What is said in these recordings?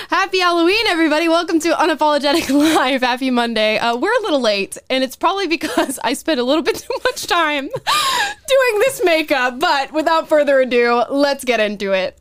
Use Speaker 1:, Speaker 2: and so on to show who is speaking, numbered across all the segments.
Speaker 1: Happy Halloween, everybody. Welcome to Unapologetic Live. Happy Monday. We're a little late, and it's probably because I spent a little bit too much time doing this makeup. But without further ado, let's get into it.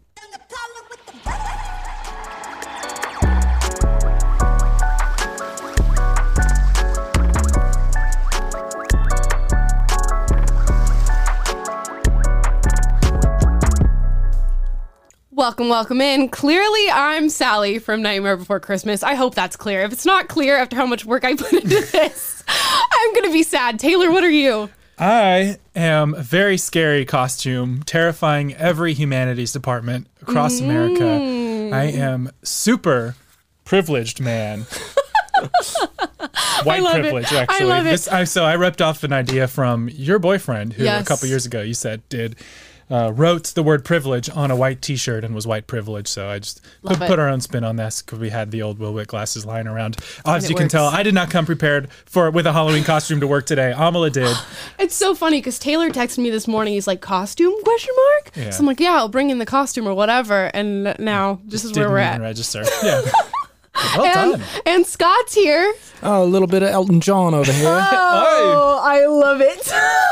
Speaker 1: Welcome in. Clearly, I'm Sally from Nightmare Before Christmas. I hope that's clear. If it's not clear after how much work I put into this, I'm going to be sad. Taylor, what are you?
Speaker 2: I am a very scary costume, terrifying every humanities department across America. I am super privileged man. White privilege, actually.
Speaker 1: I love it.
Speaker 2: So I ripped off an idea from your boyfriend, who a couple years ago you said wrote the word privilege on a white t-shirt and was white privilege. So I just put our own spin on this because we had the old Will Witt glasses lying around. As you can tell, I did not come prepared with a Halloween costume to work today. Amala did.
Speaker 1: It's so funny because Taylor texted me this morning. He's like, costume? ?
Speaker 2: Yeah.
Speaker 1: So I'm like, yeah, I'll bring in the costume or whatever. And now this is where we're at.
Speaker 2: Register. Yeah. Well done.
Speaker 1: And Scott's here.
Speaker 3: Oh, a little bit of Elton John over here.
Speaker 1: Oh, I love it.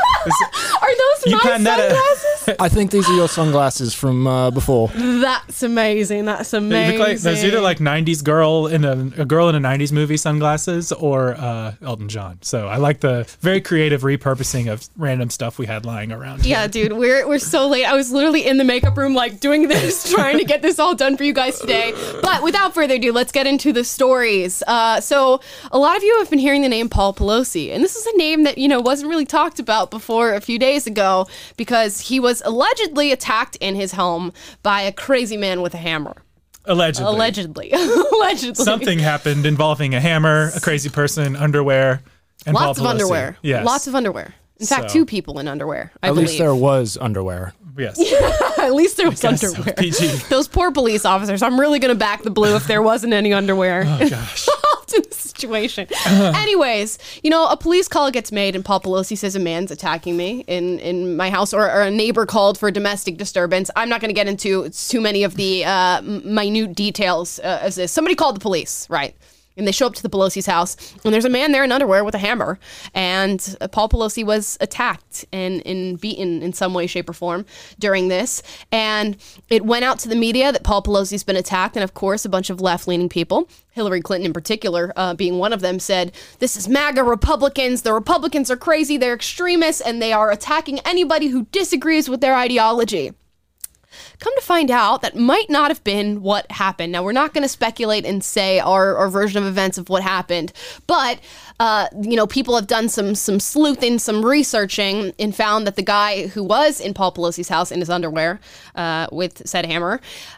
Speaker 1: Are those my sunglasses?
Speaker 3: I think these are your sunglasses from before.
Speaker 1: That's amazing. That's amazing.
Speaker 2: There's either like 90s girl in a girl in a 90s movie sunglasses or Elton John. So I like the very creative repurposing of random stuff we had lying around.
Speaker 1: Yeah, dude, we're so late. I was literally in the makeup room like doing this, trying to get this all done for you guys today. But without further ado, let's get into the stories. So a lot of you have been hearing the name Paul Pelosi, and this is a name that, wasn't really talked about before a few days ago because he was allegedly attacked in his home by a crazy man with a hammer. Allegedly.
Speaker 2: Something happened involving a hammer, a crazy person, underwear, and
Speaker 1: Lots
Speaker 2: Paul
Speaker 1: of
Speaker 2: Pelosi.
Speaker 1: underwear.
Speaker 2: Yes.
Speaker 1: Lots of underwear. In fact, two people in underwear, I believe.
Speaker 3: At least there was underwear.
Speaker 2: Yes.
Speaker 1: At least there was underwear.
Speaker 2: So, PG.
Speaker 1: Those poor police officers. I'm really going to back the blue if there wasn't any underwear.
Speaker 2: Oh, gosh.
Speaker 1: In the situation. Anyways, a police call gets made and Paul Pelosi says a man's attacking me in my house, or a neighbor called for domestic disturbance. I'm not going to get into too many of the minute details as this. Somebody called the police, right? And they show up to the Pelosi's house, and there's a man there in underwear with a hammer. And Paul Pelosi was attacked and beaten in some way, shape, or form during this. And it went out to the media that Paul Pelosi's been attacked. And of course, a bunch of left-leaning people, Hillary Clinton in particular, being one of them, said, this is MAGA Republicans. The Republicans are crazy. They're extremists, and they are attacking anybody who disagrees with their ideology. Come to find out, that might not have been what happened. Now, we're not going to speculate and say our version of events of what happened, but, people have done some sleuthing, some researching, and found that the guy who was in Paul Pelosi's house in his underwear with said hammer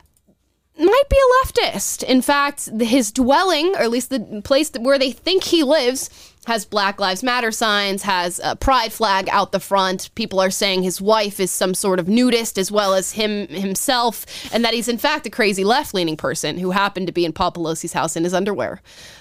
Speaker 1: might be a leftist. In fact, his dwelling, or at least the place where they think he lives, has Black Lives Matter signs, has a pride flag out the front. People are saying his wife is some sort of nudist as well as himself, and that he's in fact a crazy left-leaning person who happened to be in Paul Pelosi's house in his underwear.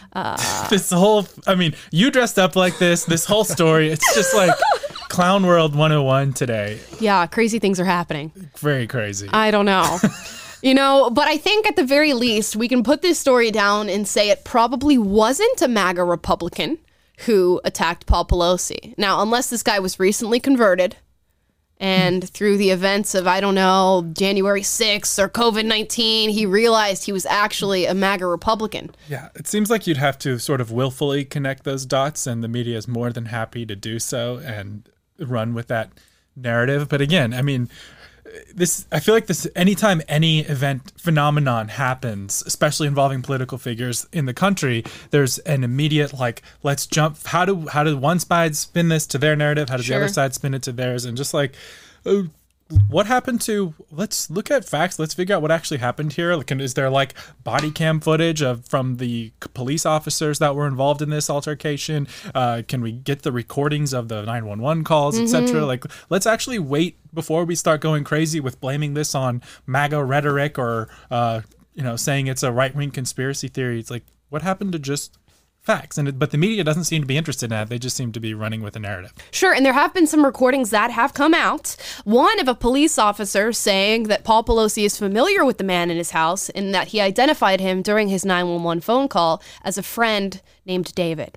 Speaker 2: You dressed up like this whole story, it's just like Clown World 101 today.
Speaker 1: Yeah, crazy things are happening.
Speaker 2: Very crazy.
Speaker 1: I don't know. But I think at the very least, we can put this story down and say it probably wasn't a MAGA Republican who attacked Paul Pelosi. Now, unless this guy was recently converted and through the events of, January 6th or COVID-19, he realized he was actually a MAGA Republican.
Speaker 2: Yeah, it seems like you'd have to sort of willfully connect those dots, and the media is more than happy to do so and run with that narrative. But again, I feel like anytime any event phenomenon happens, especially involving political figures in the country, there's an immediate let's jump. How do one side spin this to their narrative? How does the other side spin it to theirs? And just what happened to? Let's look at facts. Let's figure out what actually happened here. Is there body cam footage from the police officers that were involved in this altercation? Can we get the recordings of the 911 calls, etc.? Let's actually wait before we start going crazy with blaming this on MAGA rhetoric or saying it's a right-wing conspiracy theory. It's what happened to just facts. But the media doesn't seem to be interested in that. They just seem to be running with a narrative.
Speaker 1: Sure, and there have been some recordings that have come out. One of a police officer saying that Paul Pelosi is familiar with the man in his house and that he identified him during his 911 phone call as a friend named David.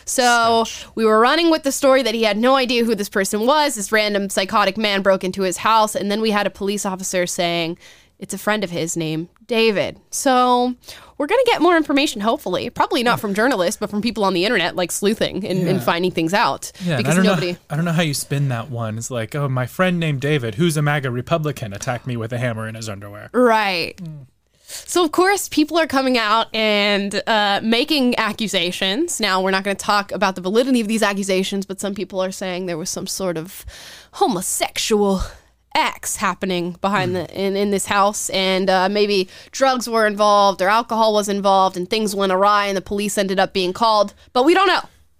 Speaker 1: So we were running with the story that he had no idea who this person was. This random psychotic man broke into his house, and then we had a police officer saying it's a friend of his named David. So we're going to get more information, hopefully. Probably not from journalists, but from people on the internet, like sleuthing and finding things out.
Speaker 2: Yeah,
Speaker 1: because
Speaker 2: I don't know how you spin that one. It's like, oh, my friend named David, who's a MAGA Republican, attacked me with a hammer in his underwear.
Speaker 1: Right. So, of course, people are coming out and making accusations. Now, we're not going to talk about the validity of these accusations, but some people are saying there was some sort of homosexual acts happening behind in this house, and maybe drugs were involved or alcohol was involved, and things went awry, and the police ended up being called. But we don't know.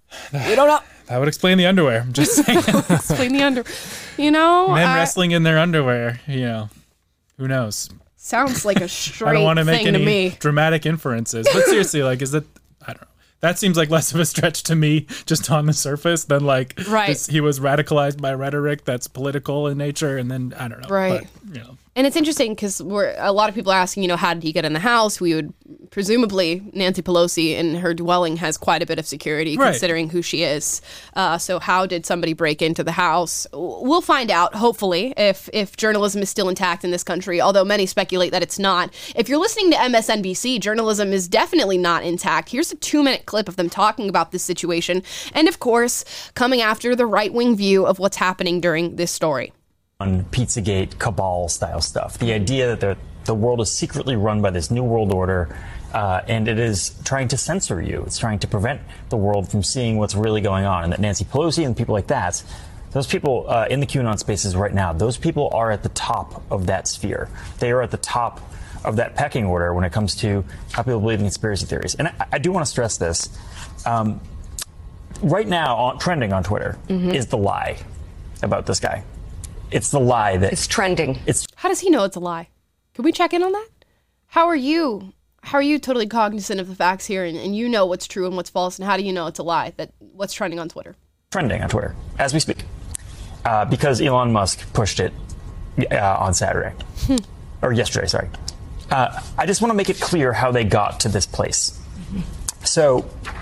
Speaker 1: We don't know.
Speaker 2: That would explain the underwear. I'm just saying.
Speaker 1: Explain the underwear. You know,
Speaker 2: men wrestling in their underwear. You know, who knows?
Speaker 1: Sounds like a straight
Speaker 2: I don't want to make
Speaker 1: thing to
Speaker 2: any
Speaker 1: me.
Speaker 2: dramatic inferences, but seriously, like, is that? I don't know. That seems like less of a stretch to me, just on the surface, than like he was radicalized by rhetoric that's political in nature, and then I don't know.
Speaker 1: Right.
Speaker 2: But, you know.
Speaker 1: And it's interesting because a lot of people are asking, you know, how did he get in the house? We would presumably Nancy Pelosi in her dwelling has quite a bit of security considering who she is. So how did somebody break into the house? We'll find out, hopefully, if journalism is still intact in this country, although many speculate that it's not. If you're listening to MSNBC, journalism is definitely not intact. Here's a 2-minute clip of them talking about this situation and, of course, coming after the right-wing view of what's happening during this story.
Speaker 4: On Pizzagate cabal style stuff. The idea that the world is secretly run by this new world order and it is trying to censor you. It's trying to prevent the world from seeing what's really going on. And that Nancy Pelosi and people like that, those people in the QAnon spaces right now, those people are at the top of that sphere. They are at the top of that pecking order when it comes to how people believe in conspiracy theories. And I do want to stress this. Right now, trending on Twitter is the lie about this guy. It's the lie that
Speaker 5: it's trending.
Speaker 1: How does he know it's a lie? Can we check in on that? How are you totally cognizant of the facts here and you know what's true and what's false, and how do you know it's a lie, that what's trending on Twitter?
Speaker 4: Trending on Twitter as we speak. Because Elon Musk pushed it on Saturday. Or yesterday, sorry. I just want to make it clear how they got to this place. So,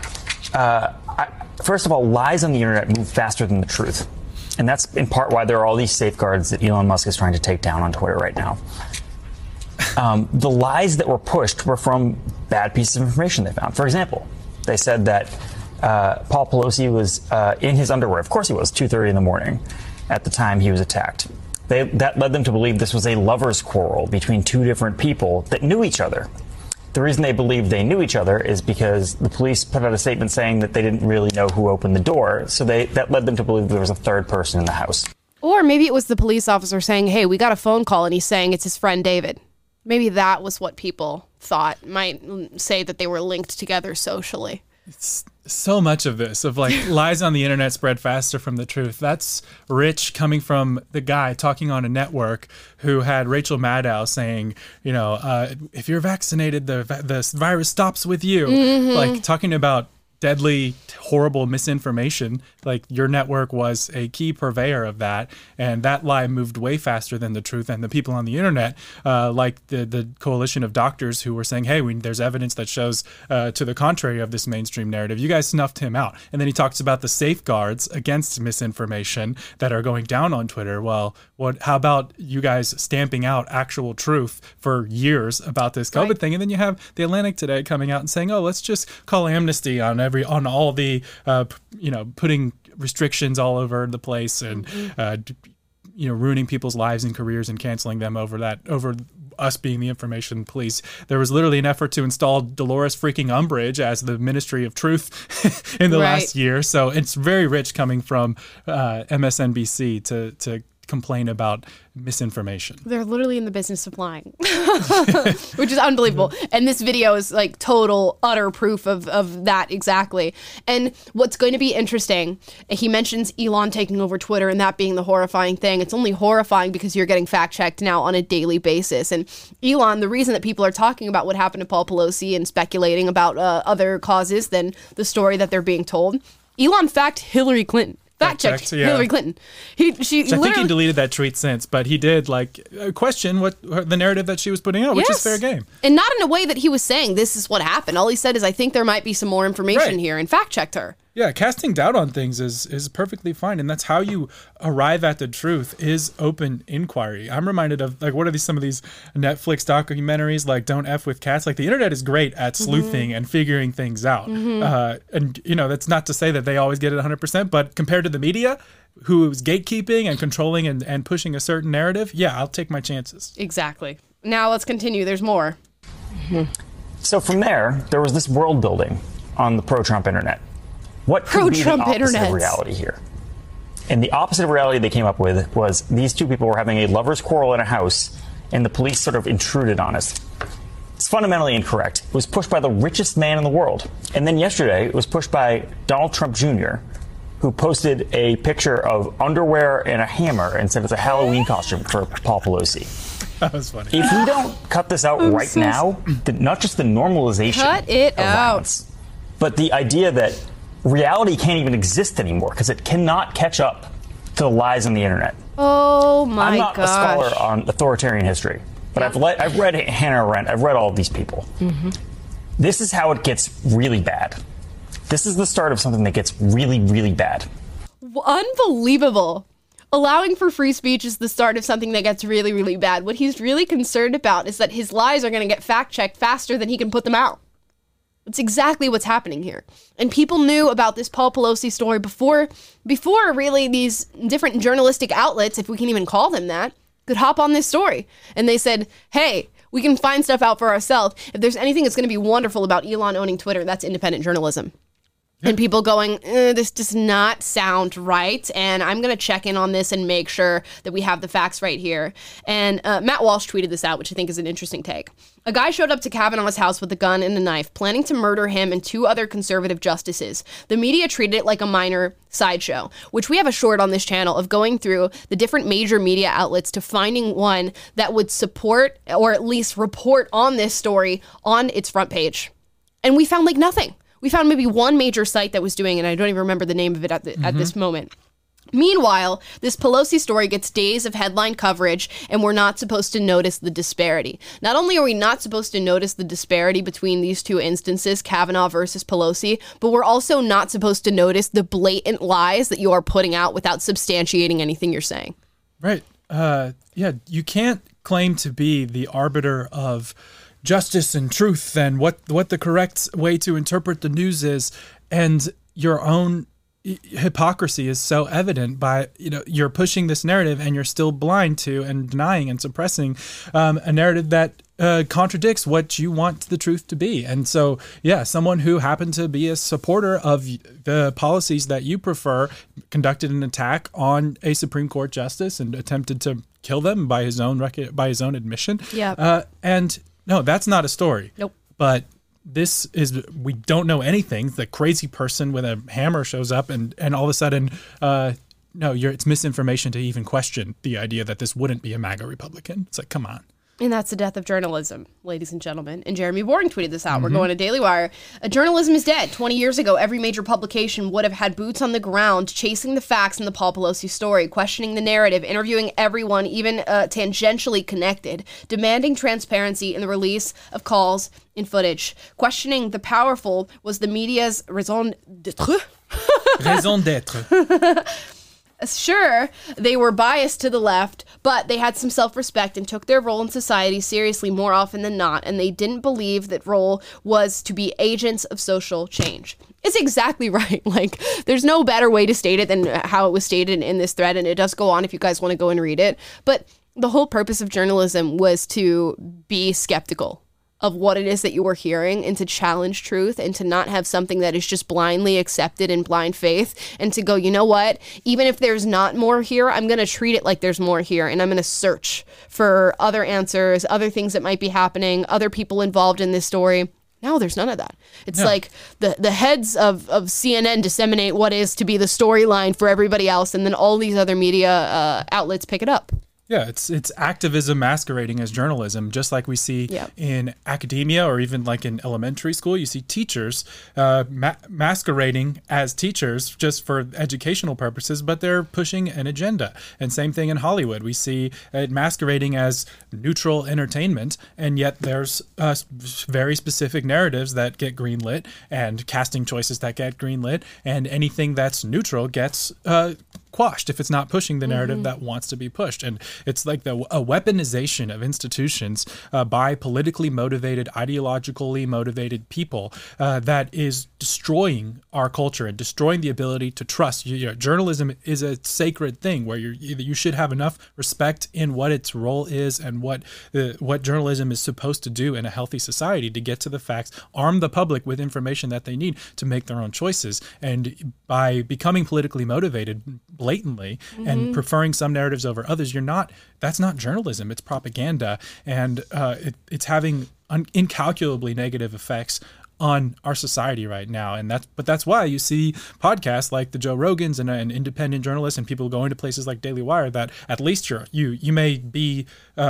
Speaker 4: first of all, lies on the internet move faster than the truth. And that's in part why there are all these safeguards that Elon Musk is trying to take down on Twitter right now. The lies that were pushed were from bad pieces of information they found. For example, they said that Paul Pelosi was in his underwear. Of course he was, 2:30 in the morning at the time he was attacked. That led them to believe this was a lover's quarrel between two different people that knew each other. The reason they believed they knew each other is because the police put out a statement saying that they didn't really know who opened the door. So that led them to believe there was a third person in the house.
Speaker 1: Or maybe it was the police officer saying, hey, we got a phone call, and he's saying it's his friend David. Maybe that was what people thought might say that they were linked together socially.
Speaker 2: It's so much of this, of like lies on the internet spread faster from the truth. That's rich coming from the guy talking on a network who had Rachel Maddow saying, you know, if you're vaccinated, the virus stops with you. Like talking about deadly, horrible misinformation. Like your network was a key purveyor of that, and that lie moved way faster than the truth. And the people on the internet, like the coalition of doctors who were saying, hey, there's evidence that shows to the contrary of this mainstream narrative. You guys snuffed him out. And then he talks about the safeguards against misinformation that are going down on Twitter. Well, how about you guys stamping out actual truth for years about this COVID thing? And then you have the Atlantic today coming out and saying, oh, let's just call amnesty on all the putting restrictions all over the place and ruining people's lives and careers and canceling them over us being the information police. There was literally an effort to install Dolores freaking Umbridge as the Ministry of Truth in the last year. So it's very rich coming from MSNBC to complain about misinformation.
Speaker 1: They're literally in the business of lying, which is unbelievable. And this video is like total, utter proof of that exactly. And what's going to be interesting, he mentions Elon taking over Twitter and that being the horrifying thing. It's only horrifying because you're getting fact checked now on a daily basis. And Elon, the reason that people are talking about what happened to Paul Pelosi and speculating about other causes than the story that they're being told, Elon fact Hillary Clinton. Fact checked Hillary Clinton. I think he
Speaker 2: deleted that tweet since, but he did question the narrative that she was putting out, which is fair game.
Speaker 1: And not in a way that he was saying this is what happened. All he said is, I think there might be some more information here, and fact checked her.
Speaker 2: Yeah, casting doubt on things is perfectly fine, and that's how you arrive at the truth, is open inquiry. I'm reminded of what are some of these Netflix documentaries like Don't F with Cats? Like, the internet is great at sleuthing and figuring things out. And that's not to say that they always get it 100%, but compared to the media, who is gatekeeping and controlling and pushing a certain narrative, yeah, I'll take my chances.
Speaker 1: Exactly. Now let's continue. There's more.
Speaker 4: So from there was this world building on the pro-Trump internet. What could be the opposite of reality here? And the opposite of reality they came up with was these two people were having a lover's quarrel in a house, and the police sort of intruded on us. It's fundamentally incorrect. It was pushed by the richest man in the world. And then yesterday, it was pushed by Donald Trump Jr., who posted a picture of underwear and a hammer and said it's a Halloween costume for Paul Pelosi.
Speaker 2: That was funny.
Speaker 4: If we don't cut this out right now, not just the normalization of violence, but the idea that reality can't even exist anymore because it cannot catch up to the lies on the internet.
Speaker 1: Oh my gosh.
Speaker 4: I'm not a scholar on authoritarian history, but I've read Hannah Arendt. I've read all of these people. This is how it gets really bad. This is the start of something that gets really, really bad.
Speaker 1: Unbelievable. Allowing for free speech is the start of something that gets really, really bad. What he's really concerned about is that his lies are going to get fact-checked faster than he can put them out. It's exactly what's happening here. And people knew about this Paul Pelosi story before really these different journalistic outlets, if we can even call them that, could hop on this story. And they said, hey, we can find stuff out for ourselves. If there's anything that's going to be wonderful about Elon owning Twitter, that's independent journalism. And people going, this does not sound right, and I'm going to check in on this and make sure that we have the facts right here. And Matt Walsh tweeted this out, which I think is an interesting take. A guy showed up to Kavanaugh's house with a gun and a knife, planning to murder him and two other conservative justices. The media treated it like a minor sideshow, which we have a short on this channel of going through the different major media outlets to finding one that would support or at least report on this story on its front page. And we found nothing. We found maybe one major site that was doing it, and I don't even remember the name of it at this moment. Meanwhile, this Pelosi story gets days of headline coverage, and we're not supposed to notice the disparity. Not only are we not supposed to notice the disparity between these two instances, Kavanaugh versus Pelosi, but we're also not supposed to notice the blatant lies that you are putting out without substantiating anything you're saying.
Speaker 2: Right. You can't claim to be the arbiter of justice and truth and what the correct way to interpret the news is, and your own hypocrisy is so evident by you're pushing this narrative and you're still blind to and denying and suppressing a narrative that contradicts what you want the truth to be. And so someone who happened to be a supporter of the policies that you prefer conducted an attack on a Supreme Court justice and attempted to kill them by his own admission. And no, that's not a story.
Speaker 1: Nope.
Speaker 2: But this is, we don't know anything. The crazy person with a hammer shows up and all of a sudden, it's misinformation to even question the idea that this wouldn't be a MAGA Republican. It's like, come on.
Speaker 1: And that's the death of journalism, ladies and gentlemen. And Jeremy Boring tweeted this out. We're going to Daily Wire. Journalism is dead. 20 years ago, every major publication would have had boots on the ground, chasing the facts in the Paul Pelosi story, questioning the narrative, interviewing everyone, even tangentially connected, demanding transparency in the release of calls and footage. Questioning the powerful was the media's raison d'etre.
Speaker 2: Raison d'etre.
Speaker 1: Sure, they were biased to the left, but they had some self-respect and took their role in society seriously more often than not, and they didn't believe that role was to be agents of social change. It's exactly right. There's no better way to state it than how it was stated in this thread, and it does go on if you guys want to go and read it. But the whole purpose of journalism was to be skeptical of what it is that you were hearing and to challenge truth and to not have something that is just blindly accepted in blind faith and to go, you know what, even if there's not more here, I'm going to treat it like there's more here and I'm going to search for other answers, other things that might be happening, other people involved in this story. No, there's none of that. It's like the heads of CNN disseminate what is to be the storyline for everybody else, and then all these other media outlets pick it up.
Speaker 2: Yeah, it's activism masquerading as journalism, just like we see in academia or even like in elementary school. You see teachers masquerading as teachers just for educational purposes, but they're pushing an agenda. And same thing in Hollywood. We see it masquerading as neutral entertainment, and yet there's very specific narratives that get greenlit and casting choices that get greenlit, and anything that's neutral gets quashed if it's not pushing the narrative that wants to be pushed. And it's like a weaponization of institutions by politically motivated, ideologically motivated people that is destroying our culture and destroying the ability to trust. Journalism is a sacred thing where you should have enough respect in what its role is and what journalism is supposed to do in a healthy society to get to the facts, arm the public with information that they need to make their own choices. And by becoming politically motivated blatantly and preferring some narratives over others, that's not journalism, it's propaganda, and it's having incalculably negative effects on our society right now. And that's why you see podcasts like the Joe Rogans and independent journalists and people going to places like Daily Wire that at least you may be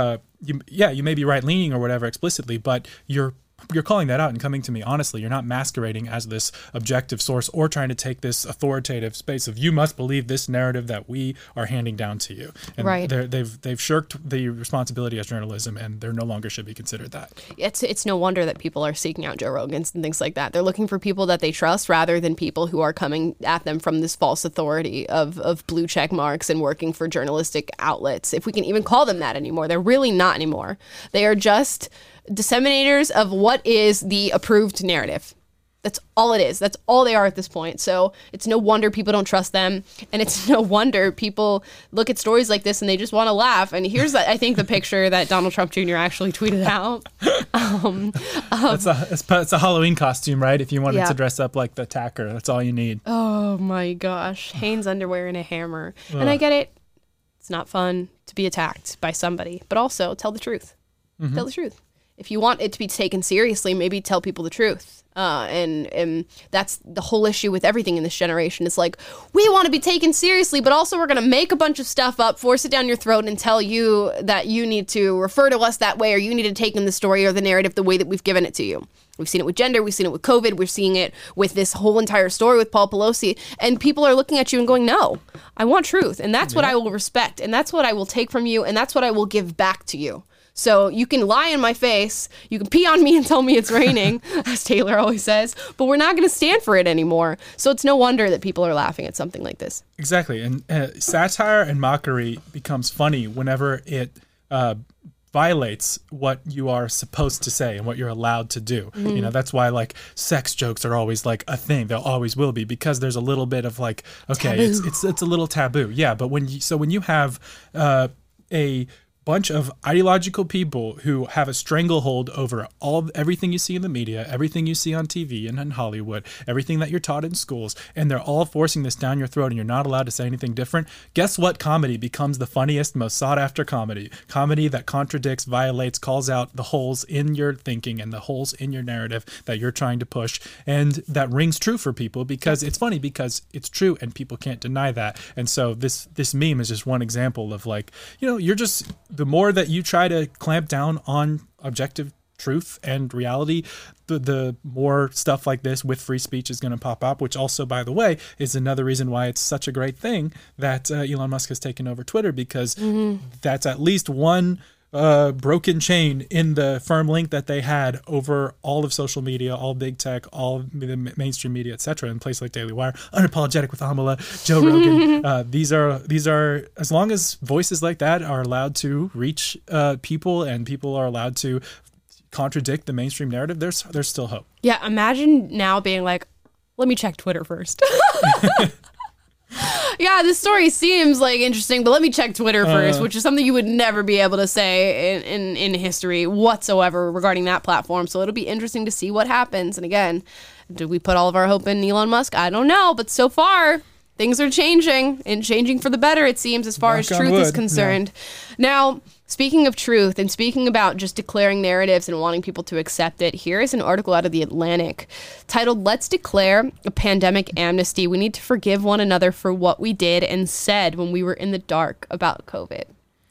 Speaker 2: you may be right leaning or whatever explicitly, but you're calling that out and coming to me honestly. You're not masquerading as this objective source or trying to take this authoritative space of you must believe this narrative that we are handing down to you. And
Speaker 1: right.
Speaker 2: They've shirked the responsibility as journalism, and there no longer should be considered that.
Speaker 1: It's no wonder that people are seeking out Joe Rogans and things like that. They're looking for people that they trust rather than people who are coming at them from this false authority of blue check marks and working for journalistic outlets, if we can even call them that anymore. They're really not anymore. They are just disseminators of what is the approved narrative. That's all it is. That's all they are at this point. So it's no wonder people don't trust them. And it's no wonder people look at stories like this and they just want to laugh. And here's, I think, the picture that Donald Trump Jr. actually tweeted out.
Speaker 2: It's a Halloween costume, right? If you wanted to dress up like the attacker, that's all you need.
Speaker 1: Oh my gosh. Hanes underwear and a hammer. And I get it. It's not fun to be attacked by somebody, but also tell the truth. Tell the truth. If you want it to be taken seriously, maybe tell people the truth. And that's the whole issue with everything in this generation. It's like, we want to be taken seriously, but also we're going to make a bunch of stuff up, force it down your throat, and tell you that you need to refer to us that way, or you need to take in the story or the narrative the way that we've given it to you. We've seen it with gender. We've seen it with COVID. We're seeing it with this whole entire story with Paul Pelosi. And people are looking at you and going, no, I want truth. And that's what I will respect. And that's what I will take from you. And that's what I will give back to you. So you can lie in my face, you can pee on me and tell me it's raining, as Taylor always says, but we're not going to stand for it anymore. So it's no wonder that people are laughing at something like this.
Speaker 2: Exactly. And satire and mockery becomes funny whenever it violates what you are supposed to say and what you're allowed to do. You know, that's why like sex jokes are always like a thing. They'll always will be, because there's a little bit of like, okay, it's a little taboo. Yeah. But when you have a bunch of ideological people who have a stranglehold over everything you see in the media, everything you see on TV and in Hollywood, everything that you're taught in schools, and they're all forcing this down your throat and you're not allowed to say anything different. Guess what comedy becomes the funniest, most sought after comedy? Comedy that contradicts, violates, calls out the holes in your thinking and the holes in your narrative that you're trying to push, and that rings true for people because it's funny, because it's true and people can't deny that. And so this meme is just one example of like, you know, you're just, the more that you try to clamp down on objective truth and reality, the more stuff like this with free speech is going to pop up, which also, by the way, is another reason why it's such a great thing that Elon Musk has taken over Twitter, because that's at least one broken chain in the firm link that they had over all of social media, all big tech, all the mainstream media, etc. In places like Daily Wire, Unapologetic with Amala, Joe Rogan. These are as long as voices like that are allowed to reach people and people are allowed to contradict the mainstream narrative, there's still hope.
Speaker 1: Yeah, imagine now being like, let me check Twitter first. Yeah, this story seems like interesting, but let me check Twitter first, which is something you would never be able to say in history whatsoever regarding that platform. So it'll be interesting to see what happens. And again, do we put all of our hope in Elon Musk? I don't know, but so far things are changing and changing for the better, it seems, as far as
Speaker 2: Knock on
Speaker 1: truth is
Speaker 2: wood.
Speaker 1: concerned. Now, speaking of truth and speaking about just declaring narratives and wanting people to accept it, here is an article out of The Atlantic titled, "Let's Declare a Pandemic Amnesty. We need to forgive one another for what we did and said when we were in the dark about COVID."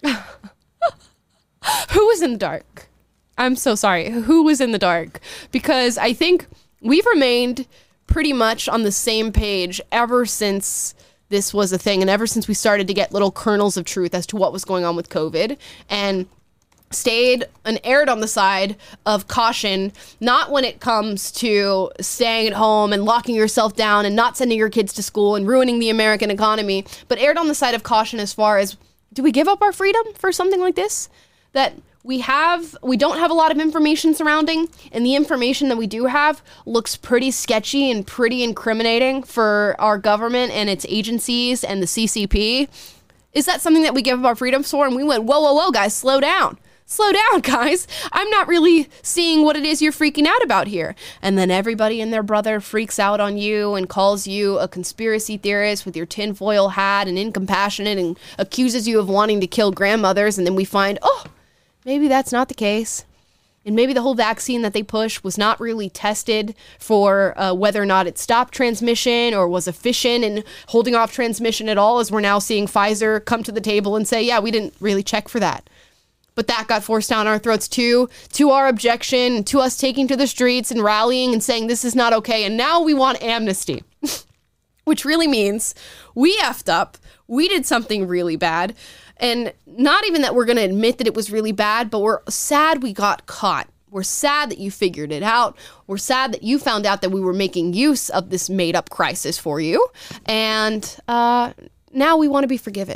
Speaker 1: Who was in the dark? I'm so sorry. Who was in the dark? Because I think we've remained pretty much on the same page ever since this was a thing, and ever since we started to get little kernels of truth as to what was going on with COVID, and stayed and erred on the side of caution, not when it comes to staying at home and locking yourself down and not sending your kids to school and ruining the American economy, but erred on the side of caution as far as, do we give up our freedom for something like this? That we don't have a lot of information surrounding, and the information that we do have looks pretty sketchy and pretty incriminating for our government and its agencies and the CCP. Is that something that we give up our freedoms for? And we went, whoa, guys, slow down. Slow down, guys. I'm not really seeing what it is you're freaking out about here. And then everybody and their brother freaks out on you and calls you a conspiracy theorist with your tinfoil hat and incompassionate and accuses you of wanting to kill grandmothers. And then we find, maybe that's not the case. And maybe the whole vaccine that they pushed was not really tested for whether or not it stopped transmission or was efficient in holding off transmission at all, as we're now seeing Pfizer come to the table and say, yeah, we didn't really check for that. But that got forced down our throats too, to our objection, to us taking to the streets and rallying and saying this is not okay. And now we want amnesty, which really means we effed up. We did something really bad. And not even that we're going to admit that it was really bad, but we're sad we got caught. We're sad that you figured it out. We're sad that you found out that we were making use of this made-up crisis for you. And now we want to be forgiven.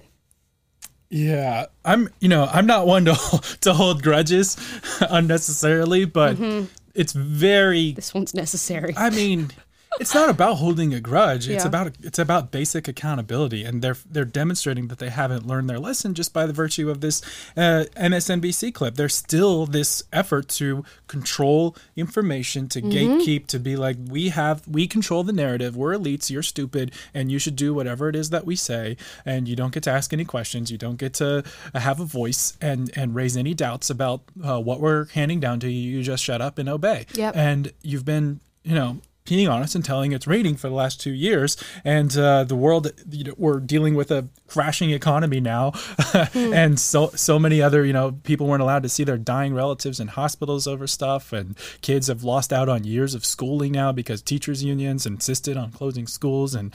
Speaker 2: Yeah, I'm not one to hold grudges unnecessarily, but it's very.
Speaker 1: This one's necessary.
Speaker 2: I mean, it's not about holding a grudge. It's
Speaker 1: Yeah.
Speaker 2: about basic accountability, and they're demonstrating that they haven't learned their lesson just by the virtue of this MSNBC clip. There's still this effort to control information, to gatekeep, to be like, we control the narrative. We're elites. You're stupid, and you should do whatever it is that we say. And you don't get to ask any questions. You don't get to have a voice and raise any doubts about what we're handing down to you. You just shut up and obey.
Speaker 1: Yep.
Speaker 2: And you've been, being honest and telling its rating for the last 2 years, and the world, we're dealing with a crashing economy now, and so many other people weren't allowed to see their dying relatives in hospitals over stuff, and kids have lost out on years of schooling now because teachers unions insisted on closing schools, and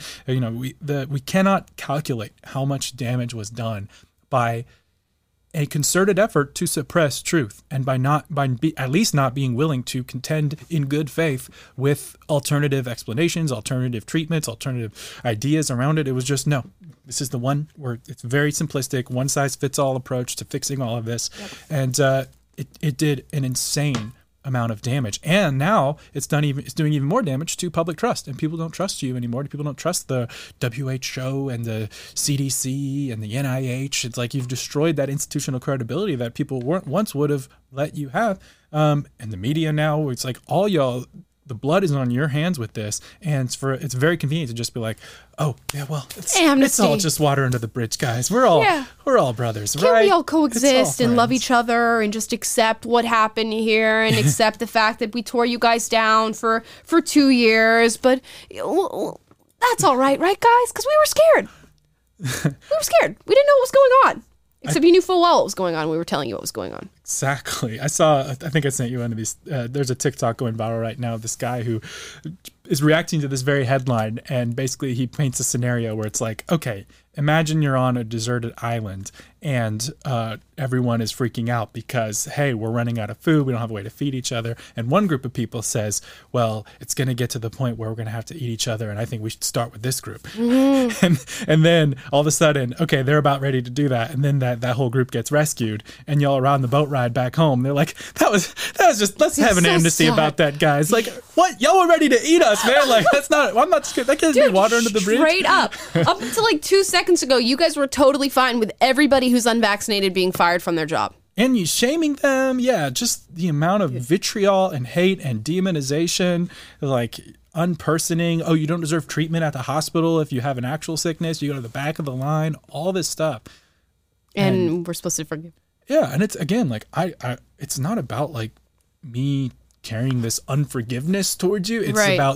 Speaker 2: we cannot calculate how much damage was done by a concerted effort to suppress truth, and by at least not being willing to contend in good faith with alternative explanations, alternative treatments, alternative ideas around it. It was just, no, this is the one where it's very simplistic, one size fits all approach to fixing all of this.
Speaker 1: Yep.
Speaker 2: And it did an insane amount of damage, and now it's doing even more damage to public trust, and people don't trust you anymore. People don't trust the WHO and the CDC and the NIH. It's like you've destroyed that institutional credibility that people once would have let you have. And the media now, it's like all y'all, the blood is on your hands with this, and it's very convenient to just be like, oh yeah, well, it's all just water under the bridge, guys. We're all brothers,
Speaker 1: Can't
Speaker 2: right?
Speaker 1: we all coexist
Speaker 2: all
Speaker 1: and love
Speaker 2: friends.
Speaker 1: each other and just accept what happened here and accept the fact that we tore you guys down for 2 years? But that's all right, guys? Because we were scared. We were scared. We didn't know what was going on. Except you knew full well what was going on. We were telling you what was going on.
Speaker 2: Exactly. I think I sent you one of these. There's a TikTok going viral right now of this guy who is reacting to this very headline, and basically he paints a scenario where it's like, okay, imagine you're on a deserted island, and everyone is freaking out because, hey, we're running out of food. We don't have a way to feed each other. And one group of people says, well, it's going to get to the point where we're going to have to eat each other. And I think we should start with this group. And then all of a sudden, okay, they're about ready to do that. And then that whole group gets rescued and y'all are on the boat ride back home. They're like, that was just, let's have an amnesty about that, guys. Like, what? Y'all were ready to eat us, man. Like, that's not, I'm not scared. That can't be water under the bridge.
Speaker 1: Straight up until like 2 seconds ago, you guys were totally fine with everybody who's unvaccinated being fired from their job.
Speaker 2: And you shaming them. Yeah, just the amount of vitriol and hate and demonization, like unpersoning. Oh, you don't deserve treatment at the hospital if you have an actual sickness. You go to the back of the line, all this stuff.
Speaker 1: And we're supposed to forgive.
Speaker 2: Yeah, and it's, again, like, I it's not about, like, me carrying this unforgiveness towards you. It's about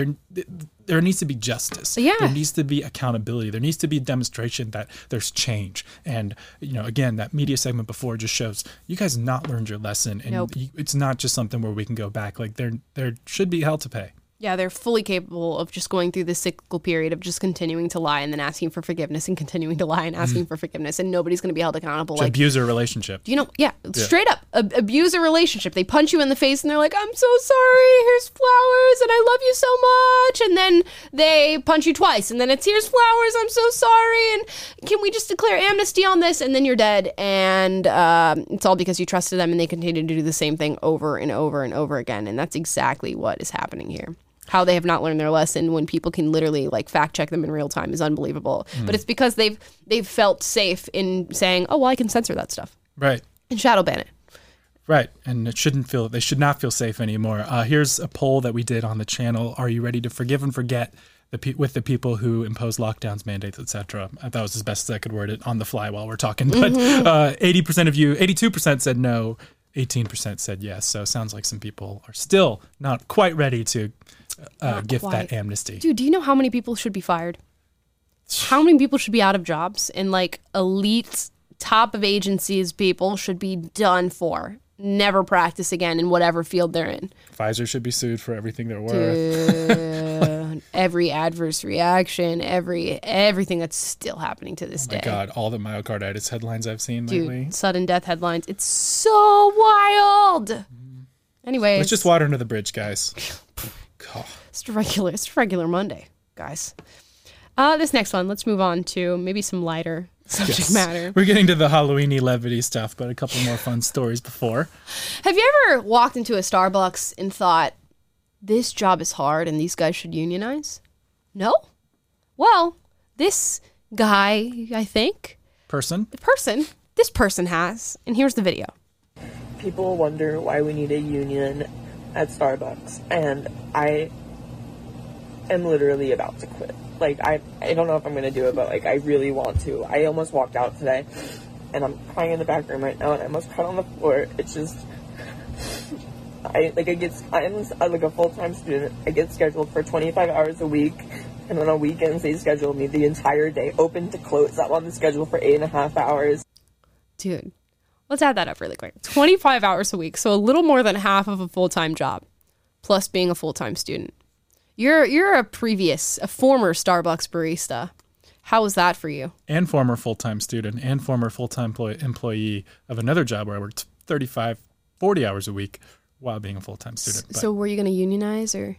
Speaker 2: there needs to be justice.
Speaker 1: Yeah.
Speaker 2: There needs to be accountability. There needs to be a demonstration that there's change. And, again, that media segment before just shows you guys have not learned your lesson. And it's not just something where we can go back. Like, there should be hell to pay.
Speaker 1: Yeah, they're fully capable of just going through this cyclical period of just continuing to lie and then asking for forgiveness and continuing to lie and asking for forgiveness, and nobody's going to be held accountable.
Speaker 2: To abuse a relationship.
Speaker 1: Straight up, abuse a relationship. They punch you in the face and they're like, I'm so sorry, here's flowers, and I love you so much. And then they punch you twice, and then it's, here's flowers, I'm so sorry, and can we just declare amnesty on this? And then you're dead, and it's all because you trusted them, and they continue to do the same thing over and over and over again. And that's exactly what is happening here. How they have not learned their lesson when people can literally like fact check them in real time is unbelievable. But it's because they've felt safe in saying, oh, well, I can censor that stuff.
Speaker 2: Right.
Speaker 1: And shadow ban it.
Speaker 2: Right. And they should not feel safe anymore. Here's a poll that we did on the channel. Are you ready to forgive and forget with the people who impose lockdowns, mandates, etc.? I thought it was as best as I could word it on the fly while we're talking. But 80% of you, 82% said no, 18% said yes. So it sounds like some people are still not quite ready to gift that amnesty.
Speaker 1: Dude, do you know how many people should be fired? How many people should be out of jobs? And like elite, top of agencies people should be done for. Never practice again in whatever field they're in.
Speaker 2: Pfizer should be sued for everything they're worth.
Speaker 1: Dude, every adverse reaction, everything that's still happening to this day.
Speaker 2: Oh my God, all the myocarditis headlines I've seen lately.
Speaker 1: Dude, sudden death headlines. It's so wild. Anyway,
Speaker 2: let's just water under the bridge, guys. God.
Speaker 1: It's a regular Monday, guys. This next one, let's move on to maybe some lighter subject matter.
Speaker 2: We're getting to the Halloween-y levity stuff, but a couple more fun stories before.
Speaker 1: Have you ever walked into a Starbucks and thought, this job is hard and these guys should unionize? No? Well, this guy, I think. This person has. And here's the video.
Speaker 5: People wonder why we need a union at Starbucks, and I am literally about to quit. Like, I don't know if I'm going to do it, but, like, I really want to. I almost walked out today, and I'm crying in the back room right now, and I almost cried on the floor. It's just, I'm like a full-time student. I get scheduled for 25 hours a week, and then on weekends they schedule me the entire day, open to close. I'm on the schedule for 8.5 hours.
Speaker 1: Dude, let's add that up really quick. 25 hours a week, so a little more than half of a full-time job, plus being a full-time student. You're a former Starbucks barista. How was that for you?
Speaker 2: And former full-time student and former full-time employee of another job where I worked 35, 40 hours a week while being a full-time student.
Speaker 1: So were you going to unionize or?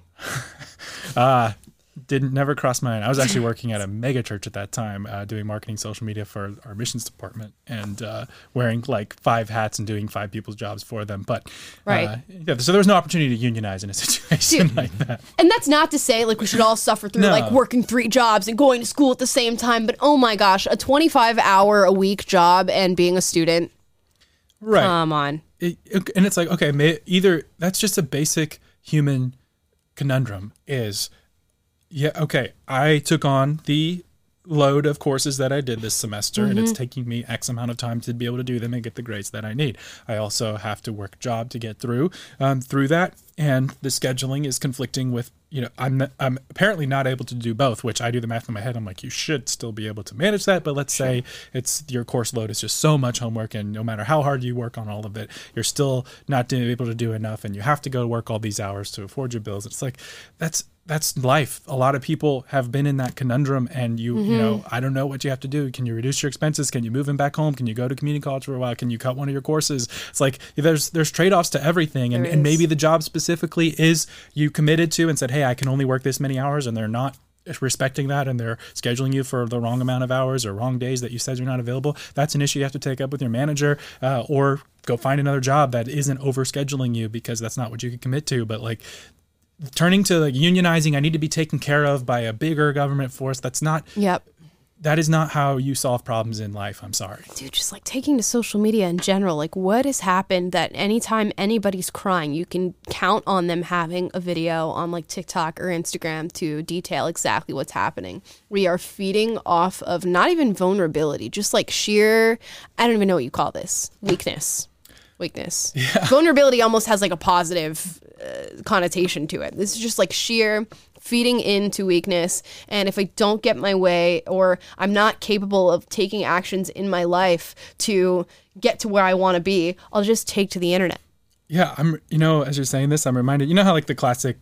Speaker 2: Never crossed my mind. I was actually working at a mega church at that time, doing marketing, social media for our missions department, and wearing like 5 hats and doing 5 people's jobs for them. But so there was no opportunity to unionize in a situation like that.
Speaker 1: And that's not to say like we should all suffer through like working 3 jobs and going to school at the same time. But oh my gosh, a 25-hour-a-week job and being a student.
Speaker 2: Right.
Speaker 1: Come on.
Speaker 2: And it's like, okay, either that's just a basic human conundrum is. Yeah, okay. I took on the load of courses that I did this semester, and it's taking me X amount of time to be able to do them and get the grades that I need. I also have to work a job to get through that. and the scheduling is conflicting with, I'm apparently not able to do both, which I do the math in my head. I'm like, you should still be able to manage that. But let's say it's your course load is just so much homework, and no matter how hard you work on all of it, you're still not able to do enough, and you have to go to work all these hours to afford your bills. It's like, that's life. A lot of people have been in that conundrum, and I don't know what you have to do. Can you reduce your expenses? Can you move them back home? Can you go to community college for a while? Can you cut one of your courses? It's like there's trade-offs to everything, and maybe the job specifically is you committed to and said, hey, I can only work this many hours, and they're not respecting that, and they're scheduling you for the wrong amount of hours or wrong days that you said you're not available. That's an issue you have to take up with your manager, or go find another job that isn't overscheduling you, because that's not what you can commit to. But like, turning to like unionizing, I need to be taken care of by a bigger government force. That's not.
Speaker 1: Yep.
Speaker 2: That is not how you solve problems in life. I'm sorry.
Speaker 1: Dude, just like taking to social media in general, like what has happened that anytime anybody's crying, you can count on them having a video on like TikTok or Instagram to detail exactly what's happening. We are feeding off of not even vulnerability, just like sheer, I don't even know what you call this, weakness. Yeah. Vulnerability almost has like a positive connotation to it. This is just like sheer feeding into weakness. And if I don't get my way, or I'm not capable of taking actions in my life to get to where I want to be, I'll just take to the internet.
Speaker 2: Yeah, as you're saying this, I'm reminded, how like the classic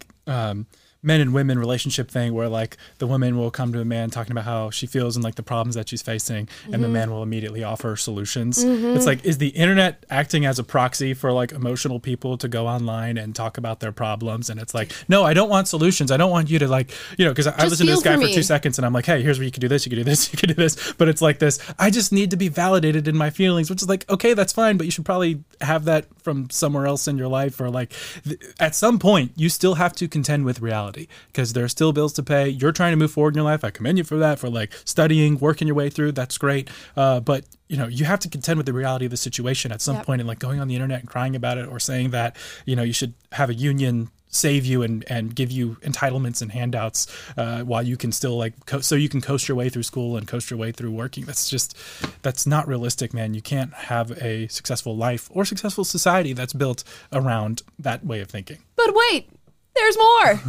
Speaker 2: men and women relationship thing where like the woman will come to a man talking about how she feels and like the problems that she's facing, and the man will immediately offer solutions. It's like, is the internet acting as a proxy for like emotional people to go online and talk about their problems? And it's like, no, I don't want solutions. I don't want you to like, because I listen to this guy for 2 seconds and I'm like, hey, here's where you can do this, you can do this, you can do this. But it's like this, I just need to be validated in my feelings, which is like, okay, that's fine, but you should probably have that from somewhere else in your life, or like at some point you still have to contend with reality, because there are still bills to pay. You're trying to move forward in your life. I commend you for that, for like studying, working your way through. That's great. But you have to contend with the reality of the situation at some point, and like going on the internet and crying about it, or saying that, you should have a union save you and give you entitlements and handouts while you can still like so you can coast your way through school and coast your way through working. That's not realistic, man. You can't have a successful life or successful society that's built around that way of thinking.
Speaker 1: But wait, there's more.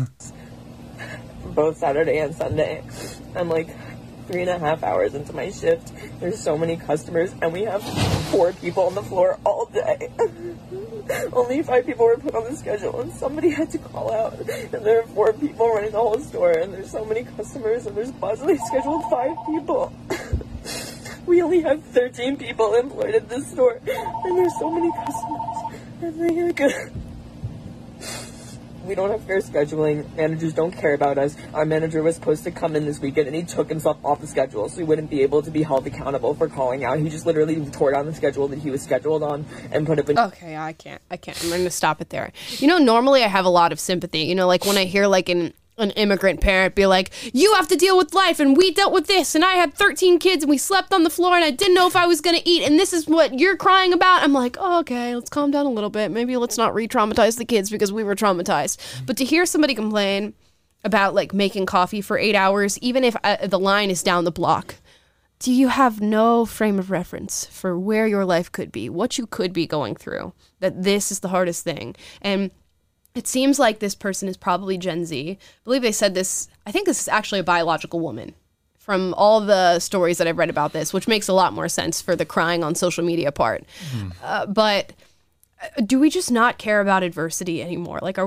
Speaker 5: Both Saturday and Sunday, I'm like 3.5 hours into my shift. There's so many customers, and we have 4 people on the floor all day. Only 5 people were put on the schedule, and somebody had to call out. And there are 4 people running the whole store, and there's so many customers, and there's Bosley scheduled 5 people. We only have 13 people employed at this store, and there's so many customers, and they are good. We don't have fair scheduling. Managers don't care about us. Our manager was supposed to come in this weekend, and he took himself off the schedule, so he wouldn't be able to be held accountable for calling out. He just literally tore down the schedule that he was scheduled on and put it in.
Speaker 1: Okay, I can't. I'm going to stop it there. Normally I have a lot of sympathy. Like when I hear like an immigrant parent be like, you have to deal with life, and we dealt with this, and I had 13 kids, and we slept on the floor, and I didn't know if I was going to eat, and this is what you're crying about. I'm like, oh, okay, let's calm down a little bit. Maybe let's not re-traumatize the kids because we were traumatized. But to hear somebody complain about like making coffee for 8 hours, even if the line is down the block, do you have no frame of reference for where your life could be, what you could be going through, that this is the hardest thing? And it seems like this person is probably Gen Z. I believe they said this. I think this is actually a biological woman from all the stories that I've read about this, which makes a lot more sense for the crying on social media part. But do we just not care about adversity anymore? Like,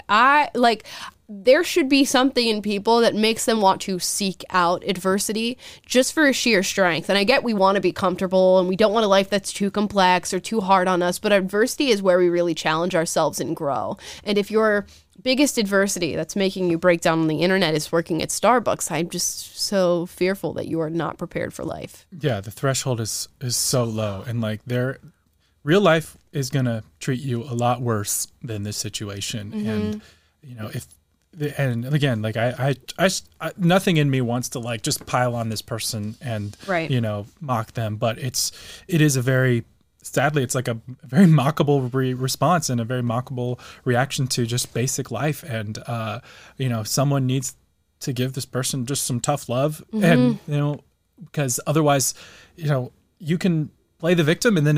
Speaker 1: there should be something in people that makes them want to seek out adversity just for sheer strength. And I get we want to be comfortable and we don't want a life that's too complex or too hard on us, but adversity is where we really challenge ourselves and grow. And if your biggest adversity that's making you break down on the internet is working at Starbucks, I'm just so fearful that you are not prepared for life.
Speaker 2: Yeah, the threshold is so low, and like real life is going to treat you a lot worse than this situation. And and again, like I nothing in me wants to like just pile on this person and mock them, but it is a very, sadly, it's like a very mockable response and a very mockable reaction to just basic life. And someone needs to give this person just some tough love, and because otherwise, you can play the victim, and then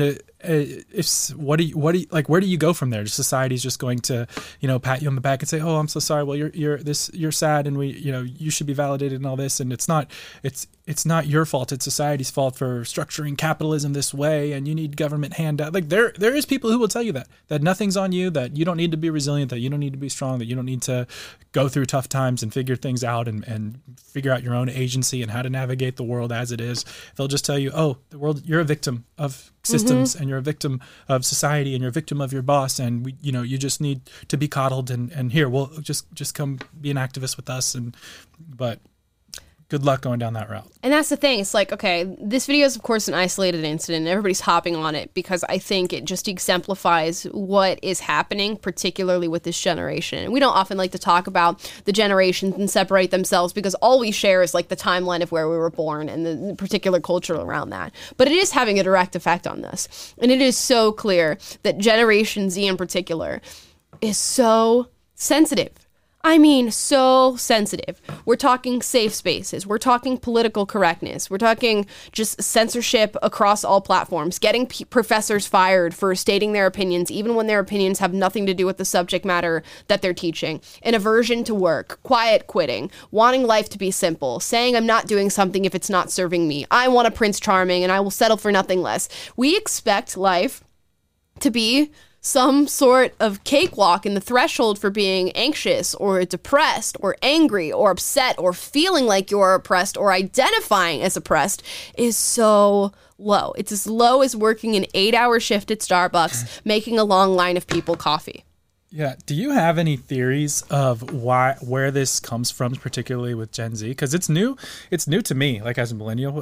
Speaker 2: what do you like? Where do you go from there? Society's just going to, pat you on the back and say, "Oh, I'm so sorry. Well, you're sad, and you should be validated and all this." And it's not your fault. It's society's fault for structuring capitalism this way, and you need government handout. Like there is people who will tell you that nothing's on you, that you don't need to be resilient, that you don't need to be strong, that you don't need to go through tough times and figure things out and figure out your own agency and how to navigate the world as it is. They'll just tell you, "Oh, the world, you're a victim of systems, and you're a victim of society, and you're a victim of your boss, and you just need to be coddled, and here, well, just come be an activist with us." But good luck going down that route.
Speaker 1: And that's the thing. It's like, okay, this video is, of course, an isolated incident. And everybody's hopping on it because I think it just exemplifies what is happening, particularly with this generation. And we don't often like to talk about the generations and separate themselves because all we share is like the timeline of where we were born and the particular culture around that. But it is having a direct effect on this. And it is so clear that Generation Z in particular is so sensitive. I mean, so sensitive. We're talking safe spaces. We're talking political correctness. We're talking just censorship across all platforms, getting professors fired for stating their opinions, even when their opinions have nothing to do with the subject matter that they're teaching, an aversion to work, quiet quitting, wanting life to be simple, saying I'm not doing something if it's not serving me. I want a Prince Charming and I will settle for nothing less. We expect life to be some sort of cakewalk, and the threshold for being anxious or depressed or angry or upset or feeling like you're oppressed or identifying as oppressed is so low. It's as low as working an 8-hour shift at Starbucks, making a long line of people coffee.
Speaker 2: Yeah. Do you have any theories of where this comes from, particularly with Gen Z? Because it's new. It's new to me. Like as a millennial,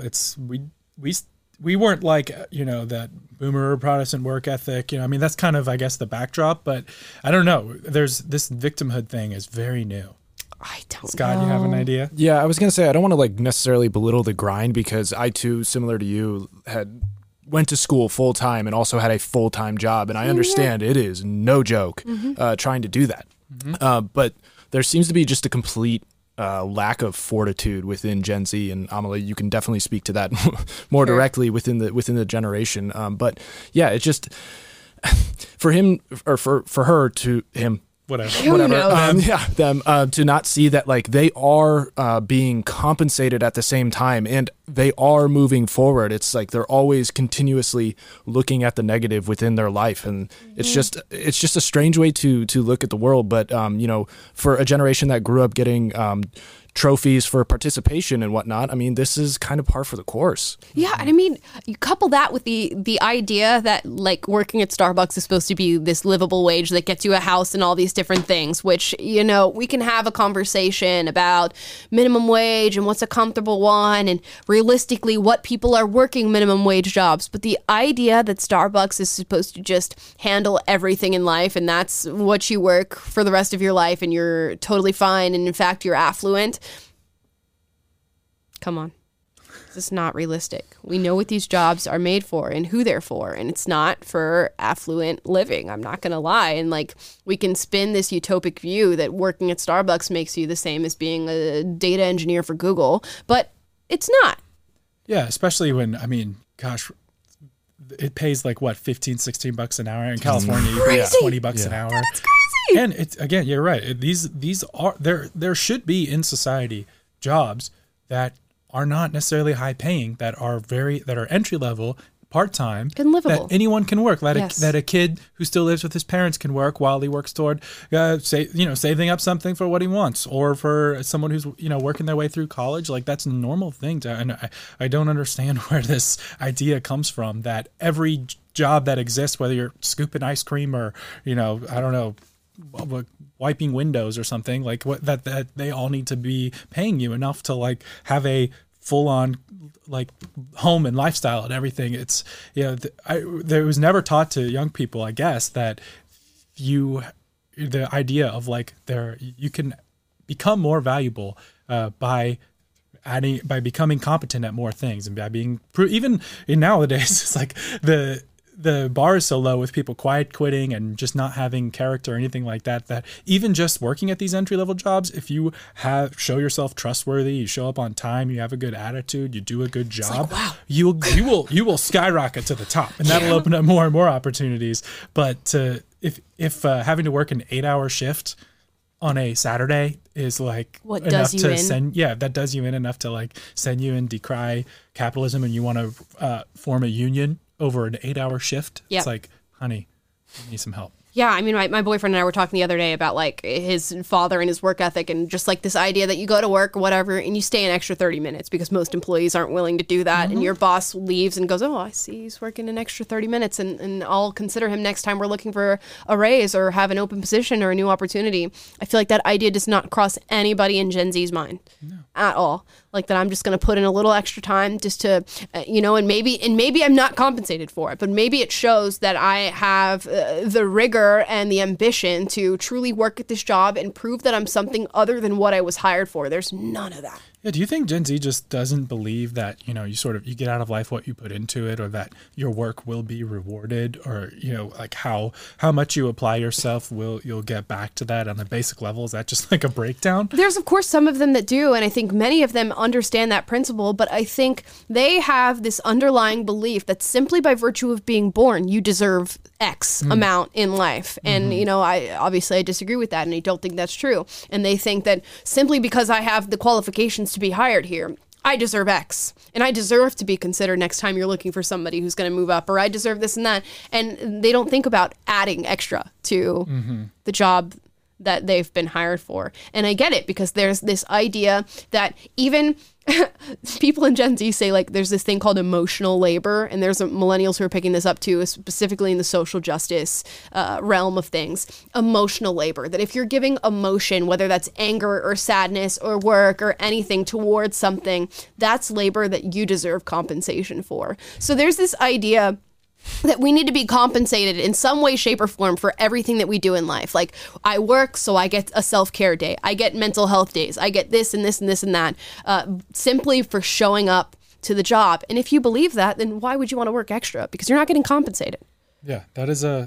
Speaker 2: we weren't like, that boomer Protestant work ethic. I mean, that's kind of, I guess, the backdrop. But I don't know. There's this victimhood thing is very new.
Speaker 1: I don't know.
Speaker 2: Scott, you have an idea?
Speaker 3: Yeah, I was going to say, I don't want to necessarily belittle the grind because I too, similar to you, went to school full time and also had a full time job. And I understand it is no joke trying to do that. But there seems to be just a complete lack of fortitude within Gen Z, and Amelie, you can definitely speak to that more directly within the generation. But yeah, it's just for him or for her to him. Whatever. Them to not see that they are being compensated at the same time and they are moving forward. It's like they're always continuously looking at the negative within their life, and it's just a strange way to look at the world. But for a generation that grew up getting trophies for participation and whatnot, I mean, this is kind of par for the course.
Speaker 1: Yeah, and I mean, you couple that with the idea that working at Starbucks is supposed to be this livable wage that gets you a house and all these different things, which, we can have a conversation about minimum wage and what's a comfortable one and realistically what people are working minimum wage jobs. But the idea that Starbucks is supposed to just handle everything in life and that's what you work for the rest of your life and you're totally fine and in fact you're affluent. Come on. This is not realistic. We know what these jobs are made for and who they're for, and it's not for affluent living. I'm not going to lie. And we can spin this utopic view that working at Starbucks makes you the same as being a data engineer for Google, but it's not.
Speaker 2: Yeah, especially when, I mean, gosh, it pays $15-16 an hour in California. You pay $20 an hour.
Speaker 1: That's crazy.
Speaker 2: And it's, again, you're right. These are there should be in society jobs that are not necessarily high paying, that are entry level, part time,
Speaker 1: and livable,
Speaker 2: that anyone can work.
Speaker 1: Yes.
Speaker 2: That a kid who still lives with his parents can work while he works toward saving up something for what he wants, or for someone who's working their way through college. That's a normal thing. And I don't understand where this idea comes from that every job that exists, whether you're scooping ice cream or I don't know, wiping windows or something, that they all need to be paying you enough to have a full on home and lifestyle and everything. It's there was never taught to young people, I guess, that the idea of you can become more valuable by becoming competent at more things and by being even in nowadays it's the bar is so low with people quiet quitting and just not having character or anything like that, that even just working at these entry level jobs, if you show yourself trustworthy, you show up on time, you have a good attitude, you do a good job, you will skyrocket to the top, and that'll open up more and more opportunities. But if having to work an 8-hour shift on a Saturday is like
Speaker 1: what
Speaker 2: enough
Speaker 1: does you
Speaker 2: to
Speaker 1: in?
Speaker 2: that does you in enough to like send you and decry capitalism, and you want to form a union over an 8-hour shift.
Speaker 1: Yep.
Speaker 2: It's like, honey, you need some help.
Speaker 1: Yeah, I mean, my boyfriend and I were talking the other day about like his father and his work ethic, and just like this idea that you go to work or whatever and you stay an extra 30 minutes because most employees aren't willing to do that. And your boss leaves and goes, oh, I see he's working an extra 30 minutes and I'll consider him next time we're looking for a raise or have an open position or a new opportunity. I feel like that idea does not cross anybody in Gen Z's mind at all. Like that I'm just going to put in a little extra time just to, and maybe I'm not compensated for it, but maybe it shows that I have the rigor and the ambition to truly work at this job and prove that I'm something other than what I was hired for. There's none of that.
Speaker 2: Yeah, do you think Gen Z just doesn't believe that, you get out of life what you put into it, or that your work will be rewarded, or, like how much you apply yourself, you'll get back to that on a basic level? Is that just like a breakdown?
Speaker 1: There's, of course, some of them that do, and I think many of them understand that principle, but I think they have this underlying belief that simply by virtue of being born, you deserve X amount in life. And, I disagree with that, and I don't think that's true. And they think that simply because I have the qualifications to be hired here, I deserve X, and I deserve to be considered next time you're looking for somebody who's going to move up, or I deserve this and that. And they don't think about adding extra to the job that they've been hired for. And I get it, because there's this idea that even people in Gen Z say, like, there's this thing called emotional labor, and there's millennials who are picking this up too, specifically in the social justice realm of things. Emotional labor, that if you're giving emotion, whether that's anger or sadness or work or anything towards something, that's labor that you deserve compensation for. So there's this idea that we need to be compensated in some way, shape, or form for everything that we do in life. Like, I work, so I get a self-care day. I get mental health days. I get this and this and this and that, simply for showing up to the job. And if you believe that, then why would you want to work extra? Because you're not getting compensated.
Speaker 2: Yeah, that is a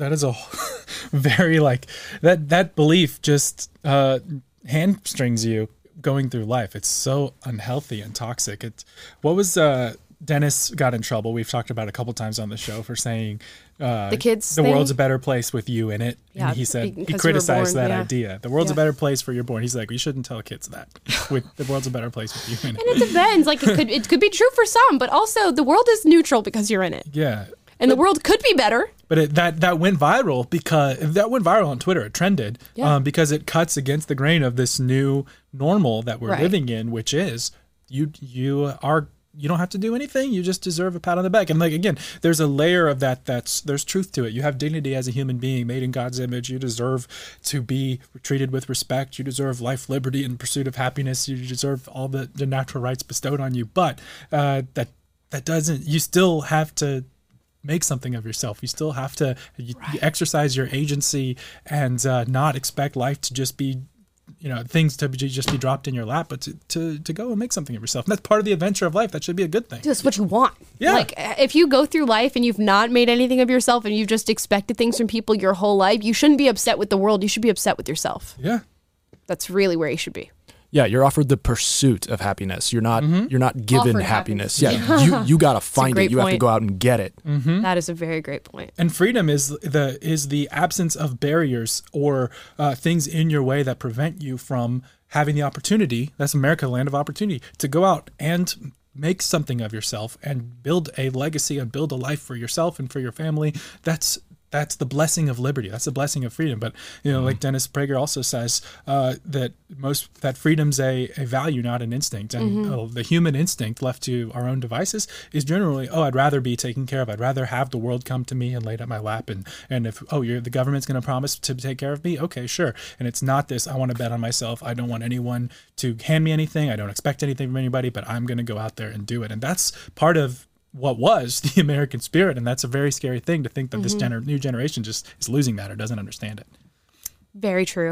Speaker 2: very, like, that belief just hamstrings you going through life. It's so unhealthy and toxic. What was Dennis got in trouble. We've talked about it a couple times on the show for saying the world's a better place with you in it.
Speaker 1: Yeah,
Speaker 2: and he said he criticized that idea. The world's a better place for you're born. He's like, you shouldn't tell kids that. The world's a better place with you in it.
Speaker 1: And it depends. Like, it could be true for some, but also the world is neutral because you're in it.
Speaker 2: Yeah.
Speaker 1: And the world could be better.
Speaker 2: But that went viral on Twitter. It trended because it cuts against the grain of this new normal that we're living in, which is you don't have to do anything. You just deserve a pat on the back. And like, again, there's a layer of there's truth to it. You have dignity as a human being made in God's image. You deserve to be treated with respect. You deserve life, liberty, and pursuit of happiness. You deserve all the natural rights bestowed on you. But that doesn't, you still have to make something of yourself. You still have to you exercise your agency and not expect life to just be, things to just be dropped in your lap, but to go and make something of yourself. And that's part of the adventure of life. That should be a good thing.
Speaker 1: That's what you want.
Speaker 2: Yeah.
Speaker 1: Like, if you go through life and you've not made anything of yourself and you've just expected things from people your whole life, you shouldn't be upset with the world. You should be upset with yourself.
Speaker 2: Yeah.
Speaker 1: That's really where you should be.
Speaker 3: Yeah, you're offered the pursuit of happiness. You're not given
Speaker 1: Offered
Speaker 3: happiness. Yeah, you got to find it. You have to go out and get it.
Speaker 1: That is a very great point.
Speaker 2: And freedom is the absence of barriers or things in your way that prevent you from having the opportunity. That's America, the land of opportunity, to go out and make something of yourself and build a legacy and build a life for yourself and for your family. That's the blessing of liberty. That's the blessing of freedom. But, like Dennis Prager also says, that freedom's a value, not an instinct. And the human instinct left to our own devices is generally, I'd rather be taken care of. I'd rather have the world come to me and laid at my lap. And if, the government's going to promise to take care of me, okay, sure. And it's not this, I want to bet on myself. I don't want anyone to hand me anything. I don't expect anything from anybody, but I'm going to go out there and do it. And that's part of what was the American spirit, and that's a very scary thing to think that this new generation just is losing that or doesn't understand it.
Speaker 1: Very true.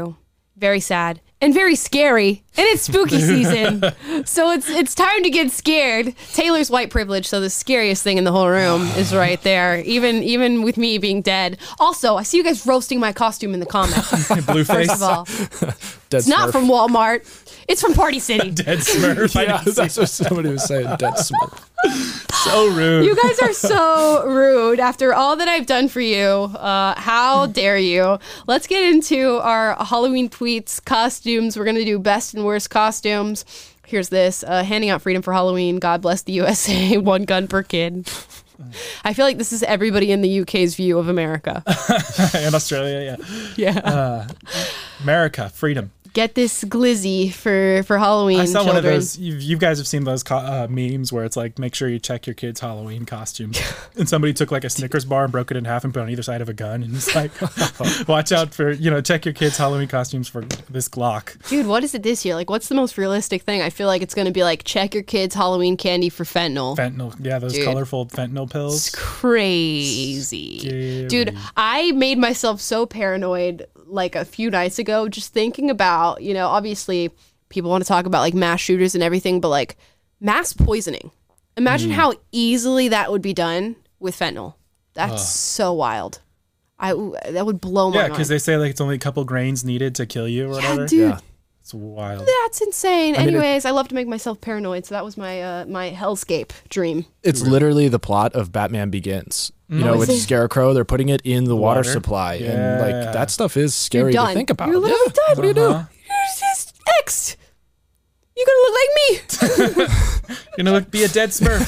Speaker 1: very sad, and very scary. And it's spooky season. So it's time to get scared. Taylor's white privilege, so the scariest thing in the whole room is right there. Even with me being dead. Also, I see you guys roasting my costume in the comments.
Speaker 2: Blueface.
Speaker 1: First of all.
Speaker 3: Dead
Speaker 1: It's not
Speaker 3: Smurf.
Speaker 1: from Walmart. It's from Party City.
Speaker 2: Dead Smurf. I
Speaker 3: Yeah,
Speaker 2: didn't see
Speaker 3: that's what somebody was saying. Dead Smurf.
Speaker 2: so rude.
Speaker 1: You guys are so rude. After all that I've done for you, how dare you? Let's get into our Halloween tweets, costumes. We're going to do best and worst costumes. Here's this. Handing out freedom for Halloween. God bless the USA. 1 gun per kid. I feel like this is everybody in the UK's view of America.
Speaker 2: In Australia,
Speaker 1: Yeah.
Speaker 2: America, freedom.
Speaker 1: Get this glizzy for Halloween,
Speaker 2: I saw
Speaker 1: children.
Speaker 2: one of those. You guys have seen those memes where it's like, make sure you check your kids' Halloween costumes. And somebody took like a Snickers bar and broke it in half and put it on either side of a gun. And it's like, watch out for, check your kids' Halloween costumes for this Glock.
Speaker 1: Dude, what is it this year? Like, what's the most realistic thing? I feel like it's going to be like, check your kids' Halloween candy for fentanyl.
Speaker 2: Fentanyl. Yeah, those
Speaker 1: Dude.
Speaker 2: colorful fentanyl pills.
Speaker 1: It's crazy.
Speaker 2: Scary.
Speaker 1: Dude, I made myself so paranoid like a few nights ago just thinking about, obviously people want to talk about like mass shooters and everything, but like mass poisoning. Imagine how easily that would be done with fentanyl. That's so wild. That would blow my
Speaker 2: Yeah,
Speaker 1: mind.
Speaker 2: because they say like it's only a couple grains needed to kill you or whatever.
Speaker 1: Yeah, dude.
Speaker 3: Yeah.
Speaker 2: It's wild.
Speaker 1: That's insane.
Speaker 3: mean,
Speaker 1: Anyways, I love to make myself paranoid, so that was my my hellscape dream.
Speaker 3: It's literally the plot of Batman Begins. With
Speaker 1: is it?
Speaker 3: Scarecrow, they're putting it in the water
Speaker 2: water?
Speaker 3: supply.
Speaker 2: Yeah.
Speaker 3: And like that stuff is scary
Speaker 1: You're
Speaker 3: to
Speaker 1: done.
Speaker 3: think about.
Speaker 1: You're literally done.
Speaker 3: What do you do?
Speaker 2: Uh-huh.
Speaker 1: You're just X. You're gonna look like me.
Speaker 2: You're gonna be a dead Smurf.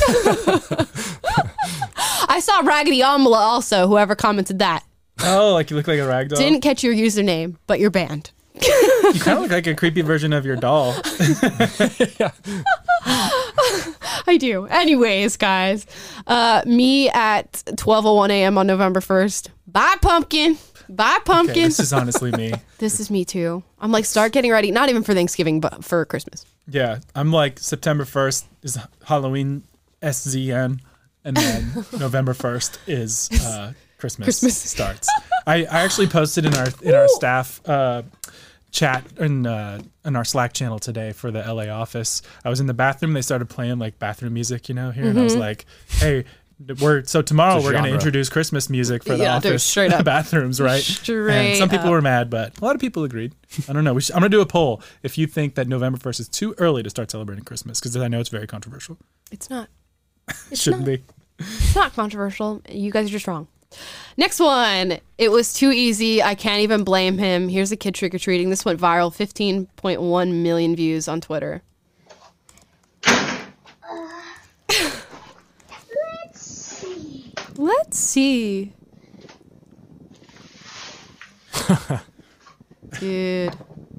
Speaker 1: I saw Raggedy Amala also, whoever commented that.
Speaker 2: Oh, like you look like a rag doll.
Speaker 1: Didn't catch your username, but you're banned.
Speaker 2: You kind of look like a creepy version of your doll.
Speaker 1: I do. Anyways, guys, me at 12:01 a.m. on November 1st. Bye, pumpkin. Bye, pumpkin.
Speaker 2: Okay, this is honestly me.
Speaker 1: This is me too. I'm like, start getting ready. Not even for Thanksgiving, but for Christmas.
Speaker 2: Yeah, I'm like September 1st is Halloween SZN, and then November 1st is Christmas starts. I actually posted in our staff chat in our Slack channel today for the LA office. I was in the bathroom. They started playing like bathroom music, here, and I was like, "Hey, tomorrow
Speaker 3: It's a
Speaker 2: we're going to
Speaker 3: genre.
Speaker 2: introduce Christmas music for the
Speaker 1: Yeah, dude,
Speaker 2: office
Speaker 1: straight up.
Speaker 2: bathrooms, right?"
Speaker 1: Straight
Speaker 2: and some people
Speaker 1: up.
Speaker 2: were mad, but a lot of people agreed. I don't know. I'm going to do a poll if you think that November 1st is too early to start celebrating Christmas, because I know it's very controversial.
Speaker 1: It's not.
Speaker 2: It shouldn't be.
Speaker 1: It's not controversial. You guys are just wrong. Next one. It was too easy. I can't even blame him. Here's a kid trick-or-treating. This went viral. 15.1 million views on Twitter. Let's see. Dude.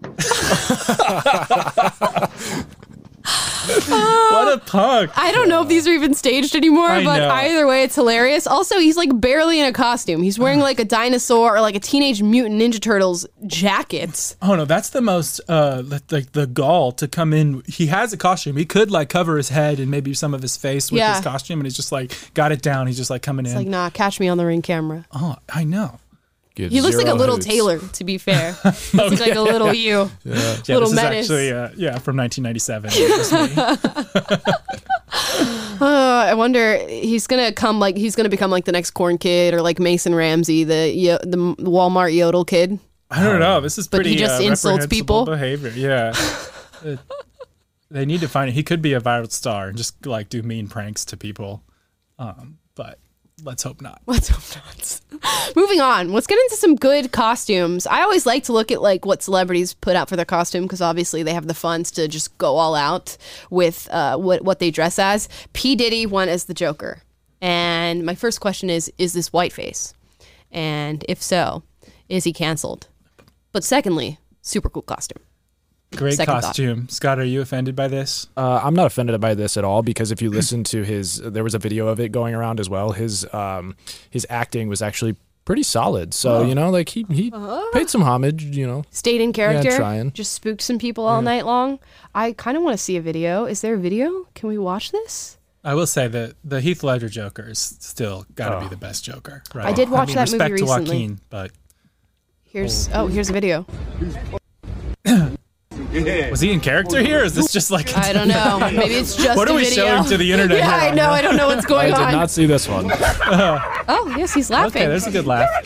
Speaker 2: What a punk.
Speaker 1: I don't know if these are even staged anymore,
Speaker 2: I
Speaker 1: but
Speaker 2: know.
Speaker 1: either way, it's hilarious. Also, he's like barely in a costume. He's wearing like a dinosaur or like a Teenage Mutant Ninja Turtles jacket.
Speaker 2: Oh no, that's the most like the gall to come in. He has a costume. He could like cover his head and maybe some of his face with
Speaker 1: Yeah.
Speaker 2: his costume, and he's just like got it down. He's just like coming
Speaker 1: It's
Speaker 2: in.
Speaker 1: like, nah, catch me on the Ring camera.
Speaker 2: Oh, I know.
Speaker 3: Give
Speaker 1: He looks like a
Speaker 3: zero
Speaker 1: little
Speaker 3: hoots.
Speaker 1: Taylor, to be fair. He looks like a little you.
Speaker 2: Yeah,
Speaker 1: Little
Speaker 2: this
Speaker 1: menace.
Speaker 2: is actually from 1997. It was me.
Speaker 1: I wonder he's gonna become like the next Corn Kid or like Mason Ramsey, the Walmart Yodel kid.
Speaker 2: I don't know. This is
Speaker 1: But
Speaker 2: pretty.
Speaker 1: he just insults
Speaker 2: reprehensible
Speaker 1: people?
Speaker 2: behavior. Yeah. They need to find it. He could be a viral star and just like do mean pranks to people, but let's hope not.
Speaker 1: Let's hope not. Moving on. Let's get into some good costumes. I always like to look at like what celebrities put out for their costume because obviously they have the funds to just go all out with what they dress as. P. Diddy won as the Joker. And my first question is this whiteface? And if so, is he canceled? But secondly, super cool costume.
Speaker 2: Great
Speaker 1: Second thought.
Speaker 2: costume. Scott, are you offended by this?
Speaker 3: I'm not offended by this at all because if you listen to there was a video of it going around as well. His acting was actually pretty solid. So like he paid some homage.
Speaker 1: Stayed in character.
Speaker 3: trying.
Speaker 1: Just spooked some people all night long. I kind of want to see a video. Is there a video? Can we watch this?
Speaker 2: I will say that the Heath Ledger Joker is still got to be the best Joker. Right?
Speaker 1: I did watch that movie
Speaker 2: respect to
Speaker 1: recently.
Speaker 2: Joaquin, but
Speaker 1: Here's a video.
Speaker 2: Was he in character here? Or is this just like
Speaker 1: I don't know. Maybe it's just
Speaker 2: what
Speaker 1: a
Speaker 2: are we
Speaker 1: video.
Speaker 2: showing to the internet?
Speaker 1: Yeah,
Speaker 2: here?
Speaker 1: I know. I don't know what's going
Speaker 3: I
Speaker 1: on.
Speaker 3: did not see this one.
Speaker 1: Oh, yes, he's laughing.
Speaker 2: Okay, there's a good laugh.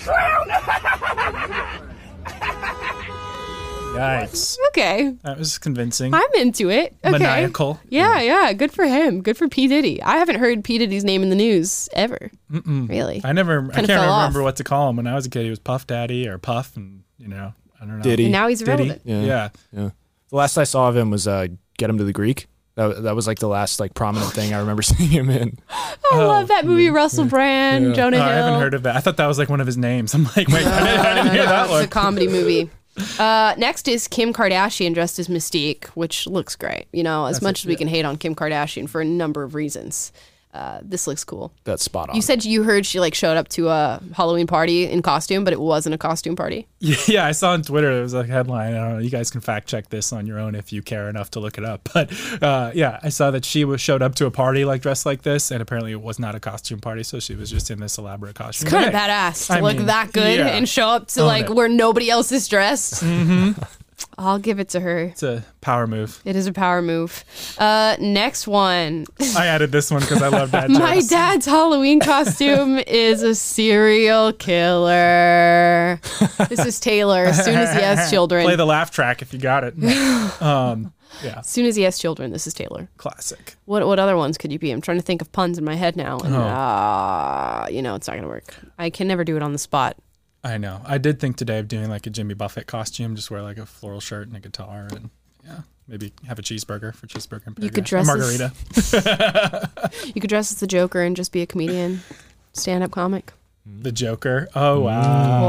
Speaker 2: Yikes.
Speaker 1: Okay.
Speaker 2: That was convincing.
Speaker 1: I'm into it. Okay.
Speaker 2: Maniacal.
Speaker 1: Yeah. Good for him. Good for P. Diddy. I haven't heard P. Diddy's name in the news ever. Really.
Speaker 2: I can't
Speaker 1: fell
Speaker 2: remember
Speaker 1: off.
Speaker 2: what to call him. When I was a kid, he was Puff Daddy or Puff, and I don't know.
Speaker 3: Diddy.
Speaker 1: And now he's
Speaker 2: Diddy.
Speaker 1: irrelevant.
Speaker 3: Yeah.
Speaker 2: Yeah.
Speaker 3: The last I saw of him was Get Him to the Greek. That was like the last like prominent thing I remember seeing him in.
Speaker 1: I love that movie. Russell Brand, Jonah
Speaker 2: Oh,
Speaker 1: Hill.
Speaker 2: I haven't heard of that. I thought that was like one of his names. I'm like, wait, I didn't hear that
Speaker 1: It's
Speaker 2: one.
Speaker 1: a comedy movie. Next is Kim Kardashian dressed as Mystique, which looks great. As much as we can hate on Kim Kardashian for a number of reasons, this looks cool.
Speaker 3: That's spot on.
Speaker 1: You said you heard she like showed up to a Halloween party in costume, but it wasn't a costume party.
Speaker 2: Yeah, I saw on Twitter there was a headline. I don't know. You guys can fact check this on your own if you care enough to look it up. But yeah, I saw that she showed up to a party like dressed like this, and apparently it was not a costume party, so she was just in this elaborate costume.
Speaker 1: It's kind of
Speaker 2: Hey,
Speaker 1: badass to
Speaker 2: I
Speaker 1: look
Speaker 2: mean,
Speaker 1: that good
Speaker 2: yeah.
Speaker 1: and show up to
Speaker 2: Own
Speaker 1: like
Speaker 2: it.
Speaker 1: where nobody else is dressed. Mm-hmm. I'll give it to her.
Speaker 2: It's a power move.
Speaker 1: It is a power move. Next one.
Speaker 2: I added this one because I love dad
Speaker 1: My
Speaker 2: jokes.
Speaker 1: dad's Halloween costume is a serial killer. This is Taylor. As soon as he has children.
Speaker 2: Play the laugh track if you got it. Yeah,
Speaker 1: As soon as he has children, this is Taylor.
Speaker 2: classic.
Speaker 1: What other ones could you be? I'm trying to think of puns in my head now. And, it's not going to work. I can never do it on the spot.
Speaker 2: I know. I did think today of doing like a Jimmy Buffett costume, just wear like a floral shirt and a guitar, and maybe have a cheeseburger for cheeseburger and
Speaker 1: You could
Speaker 2: burger.
Speaker 1: dress
Speaker 2: A
Speaker 1: as-
Speaker 2: margarita.
Speaker 1: You could dress as the Joker and just be a comedian, stand-up comic.
Speaker 2: The Joker. Oh wow!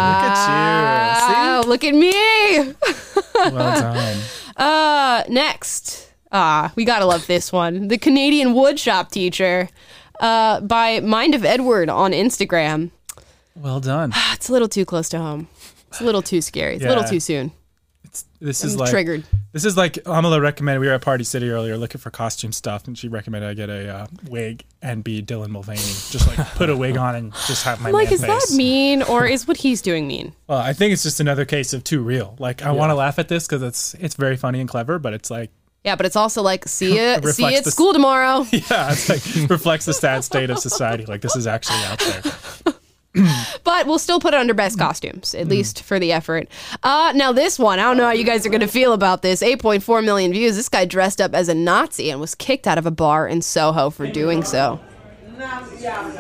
Speaker 1: Wow. Look at me.
Speaker 2: See? Well done.
Speaker 1: Next. We gotta love this one. The Canadian woodshop teacher by Mind of Edward on Instagram.
Speaker 2: Well done.
Speaker 1: It's a little too close to home. It's a little too scary. It's a little
Speaker 2: Yeah.
Speaker 1: too soon.
Speaker 2: This
Speaker 1: I'm
Speaker 2: is like
Speaker 1: triggered.
Speaker 2: This is like Amala recommended. We were at Party City earlier looking for costume stuff, and she recommended I get a wig and be Dylan Mulvaney. Just like put a wig on and just have my
Speaker 1: I'm like,
Speaker 2: man
Speaker 1: is
Speaker 2: face.
Speaker 1: that mean or is what he's doing mean?
Speaker 2: Well, I think it's just another case of too real. Like I want to laugh at this because it's very funny and clever, but it's like
Speaker 1: Yeah, but it's also like, see you
Speaker 2: reflects
Speaker 1: at
Speaker 2: the-
Speaker 1: school tomorrow.
Speaker 2: yeah, it's like reflects the sad state of society. Like this is actually out there.
Speaker 1: But we'll still put it under best costumes, at least for the effort. Now this one, I don't know how you guys are going to feel about this. 8.4 million views. This guy dressed up as a Nazi and was kicked out of a bar in Soho for doing so.
Speaker 6: Get out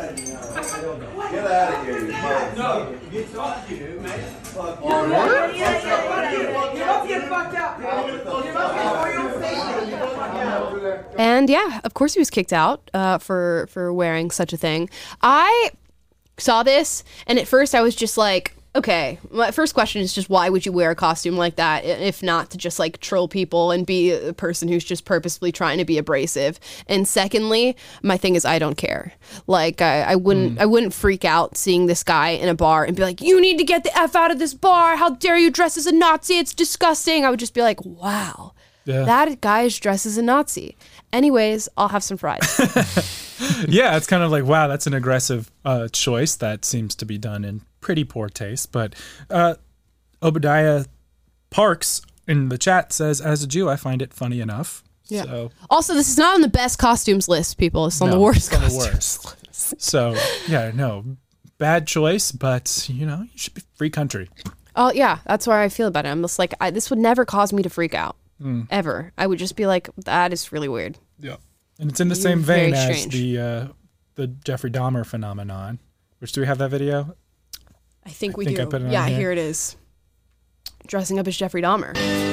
Speaker 6: of here, you motherfucker. Get off you, man. Fuck you.
Speaker 1: And yeah, of course he was kicked out for wearing such a thing. I saw this, and at first I was just like, okay, my first question is just why would you wear a costume like that if not to just like troll people and be a person who's just purposefully trying to be abrasive? And secondly, my thing is I don't care. Like I wouldn't freak out seeing this guy in a bar and be like, you need to get the F out of this bar. How dare you dress as a Nazi? It's disgusting. I would just be like, wow, that guy is dressed as a Nazi. Anyways, I'll have some fries.
Speaker 2: Yeah, it's kind of like, wow, that's an aggressive choice that seems to be done in pretty poor taste. But Obadiah Parks in the chat says, as a Jew, I find it funny enough.
Speaker 1: Yeah.
Speaker 2: So,
Speaker 1: Also, this is not on the best costumes list, people. It's on the worst
Speaker 2: it's on the
Speaker 1: costumes
Speaker 2: worst.
Speaker 1: list.
Speaker 2: So, yeah, no, bad choice, but, you should be free country.
Speaker 1: Oh, yeah, that's where I feel about it. I'm just like, this would never cause me to freak out, ever. I would just be like, that is really weird.
Speaker 2: Yeah. And it's in the
Speaker 1: You're
Speaker 2: same vein
Speaker 1: very
Speaker 2: as
Speaker 1: strange.
Speaker 2: the Jeffrey Dahmer phenomenon, which do we have that video?
Speaker 1: I think we
Speaker 2: think
Speaker 1: do.
Speaker 2: I put it on
Speaker 1: Yeah,
Speaker 2: here.
Speaker 1: here it is. Dressing up as Jeffrey Dahmer.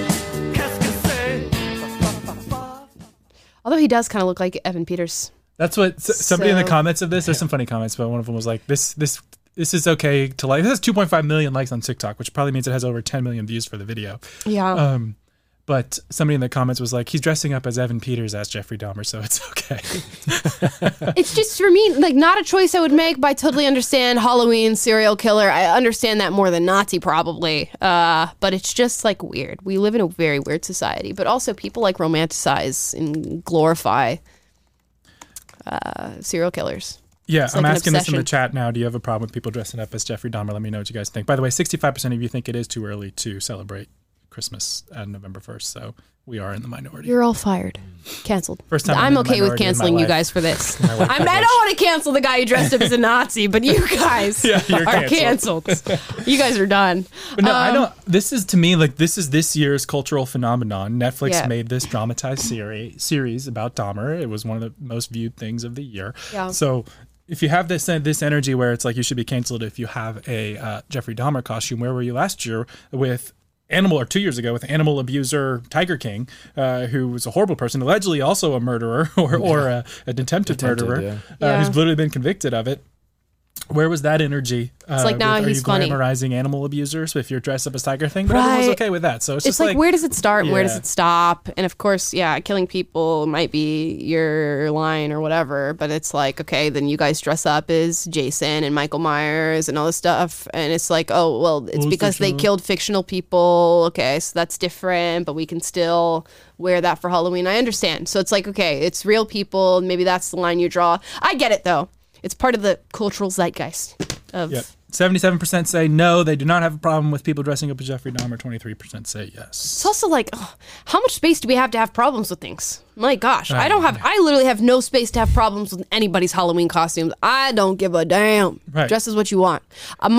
Speaker 1: Although he does kind of look like Evan Peters.
Speaker 2: That's what somebody in the
Speaker 1: So-
Speaker 2: comments of this. There's some funny comments, but one of them was like, "This is okay to like." This has 2.5 million likes on TikTok, which probably means it has over 10 million views for the video.
Speaker 1: Yeah.
Speaker 2: But somebody in the comments was like, "He's dressing up as Evan Peters as Jeffrey Dahmer, so it's okay."
Speaker 1: It's just, for me, like, not a choice I would make, but I totally understand Halloween, serial killer. I understand that more than Nazi, probably. But it's just, like, weird. We live in a very weird society. But also, people, like, romanticize and glorify serial killers.
Speaker 2: Yeah, I'm
Speaker 1: like an
Speaker 2: asking this in the
Speaker 1: obsession.
Speaker 2: chat now. Do you have a problem with people dressing up as Jeffrey Dahmer? Let me know what you guys think. By the way, 65% of you think it is too early to celebrate Christmas and November 1st. So we are in the minority.
Speaker 1: You're all fired. Canceled.
Speaker 2: First time
Speaker 1: I'm
Speaker 2: in the
Speaker 1: okay with
Speaker 2: minority in my
Speaker 1: canceling you
Speaker 2: life.
Speaker 1: guys for this. I don't want to cancel the guy who dressed up as a Nazi, but you guys
Speaker 2: you're
Speaker 1: are canceled. You guys are done.
Speaker 2: But no, I don't. This is, to me, like, this is this year's cultural phenomenon. Netflix
Speaker 1: Yeah.
Speaker 2: made this dramatized series about Dahmer. It was one of the most viewed things of the year.
Speaker 1: Yeah.
Speaker 2: So if you have this energy where it's like you should be canceled if you have a Jeffrey Dahmer costume, where were you last year with Animal, or 2 years ago with animal abuser Tiger King, who was a horrible person, allegedly also a murderer or a attempted murderer,
Speaker 1: Yeah.
Speaker 2: who's literally been convicted of it. Where was that energy?
Speaker 1: It's like, now
Speaker 2: are
Speaker 1: he's
Speaker 2: you
Speaker 1: funny.
Speaker 2: glamorizing animal abusers if you're dressed up as Tiger Thing? But everyone's
Speaker 1: Right.
Speaker 2: okay with that. So it's
Speaker 1: It's
Speaker 2: just
Speaker 1: like, where does it start? Where does
Speaker 2: Yeah.
Speaker 1: it stop? And of course, yeah, killing people might be your line or whatever, but it's like, okay, then you guys dress up as Jason and Michael Myers and all this stuff. And it's like, oh, well, it's
Speaker 2: Well,
Speaker 1: because they
Speaker 2: fictional.
Speaker 1: killed fictional people. Okay, so that's different, but we can still wear that for Halloween. I understand. So it's like, okay, it's real people. Maybe that's the line you draw. I get it, though. It's part of the cultural zeitgeist of...
Speaker 2: Yep. 77% say no, they do not have a problem with people dressing up as Jeffrey Dahmer. 23% say yes.
Speaker 1: It's also like, how much space do we have to have problems with things? My gosh, I literally have no space to have problems with anybody's Halloween costumes. I don't give a damn.
Speaker 2: Right.
Speaker 1: Dress as what you want.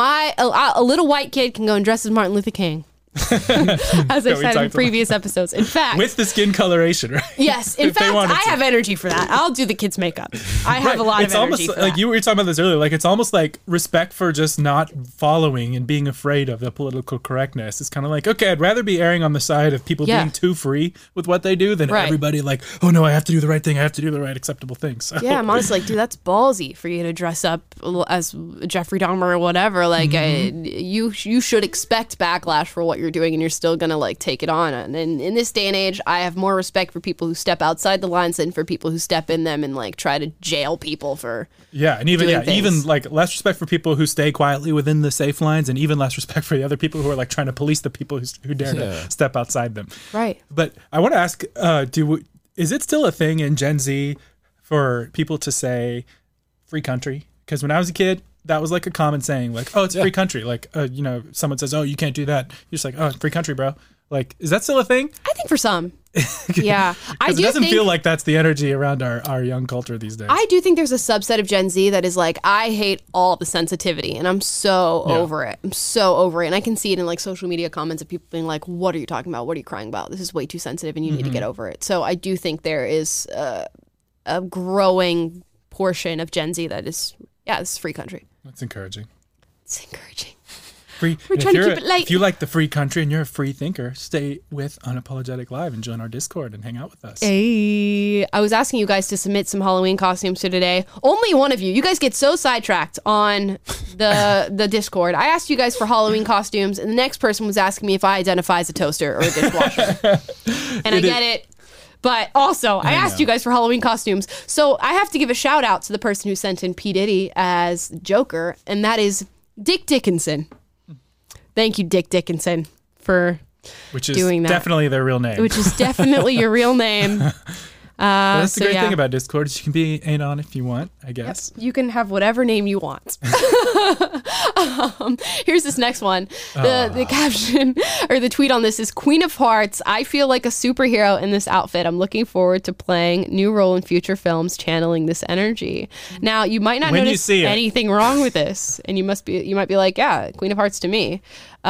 Speaker 1: A little white kid can go and dress as Martin Luther King. As I said in
Speaker 2: talked
Speaker 1: previous episodes. In fact,
Speaker 2: With the skin coloration, right?
Speaker 1: yes, in
Speaker 2: if they
Speaker 1: fact,
Speaker 2: wanted
Speaker 1: I
Speaker 2: to.
Speaker 1: have energy for that. I'll do the kids' makeup. I have a lot
Speaker 2: It's
Speaker 1: of energy
Speaker 2: almost
Speaker 1: for
Speaker 2: like
Speaker 1: that.
Speaker 2: you were talking about this earlier. Like, it's almost like respect for just not following and being afraid of the political correctness. It's kind of like, okay, I'd rather be erring on the side of people
Speaker 1: Yeah.
Speaker 2: being too free with what they do than
Speaker 1: Right.
Speaker 2: everybody like, oh no, I have to do the right thing. I have to do the right acceptable thing. So
Speaker 1: Yeah, I'm honestly like, dude, that's ballsy for you to dress up as Jeffrey Dahmer or whatever. Like, you should expect backlash for what you're doing, and you're still gonna like take it on. And in this day and age, I have more respect for people who step outside the lines than for people who step in them and like try to jail people for.
Speaker 2: yeah, and even
Speaker 1: doing things.
Speaker 2: even like less respect for people who stay quietly within the safe lines, and even less respect for the other people who are like trying to police the people who dare to step outside them.
Speaker 1: Right.
Speaker 2: But I want to ask, is it still a thing in Gen Z for people to say free country? Because when I was a kid, that was like a common saying, like, oh, it's free country. Like, someone says, oh, you can't do that. You're just like, oh, free country, bro. Like, is that still a thing?
Speaker 1: I think for some, yeah, I
Speaker 2: Because
Speaker 1: do
Speaker 2: it doesn't
Speaker 1: think,
Speaker 2: feel like that's the energy around our young culture these days.
Speaker 1: I do think there's a subset of Gen Z that is like, I hate all the sensitivity, and I'm so over it. I'm so over it, and I can see it in like social media comments of people being like, "What are you talking about? What are you crying about? This is way too sensitive, and you need to get over it." So I do think there is a growing portion of Gen Z that is, yeah, this is free country.
Speaker 2: That's encouraging.
Speaker 1: It's encouraging.
Speaker 2: Free.
Speaker 1: We're
Speaker 2: and
Speaker 1: trying
Speaker 2: if
Speaker 1: to
Speaker 2: you're
Speaker 1: keep it light.
Speaker 2: If you like the free country and you're a free thinker, stay with Unapologetic Live and join our Discord and hang out with us.
Speaker 1: Hey, I was asking you guys to submit some Halloween costumes for today. Only one of you. You guys get so sidetracked on the Discord. I asked you guys for Halloween costumes, and the next person was asking me if I identify as a toaster or a dishwasher. And I get it. But also, I asked you guys for Halloween costumes. So I have to give a shout out to the person who sent in P. Diddy as Joker, and that is Dick Dickinson. Thank you, Dick Dickinson, for
Speaker 2: Which is
Speaker 1: doing that.
Speaker 2: definitely their real name.
Speaker 1: which is definitely your real name.
Speaker 2: That's the
Speaker 1: so
Speaker 2: great
Speaker 1: yeah.
Speaker 2: thing about Discord is you can be anon if you want, I guess.
Speaker 1: You can have whatever name you want. Here's this next one. The caption or the tweet on this is Queen of Hearts. I feel like a superhero in this outfit. I'm looking forward to playing new role in future films, channeling this energy. Now, you might not
Speaker 2: When you
Speaker 1: notice
Speaker 2: see it.
Speaker 1: anything wrong with this, and you might be like, yeah, Queen of Hearts to me.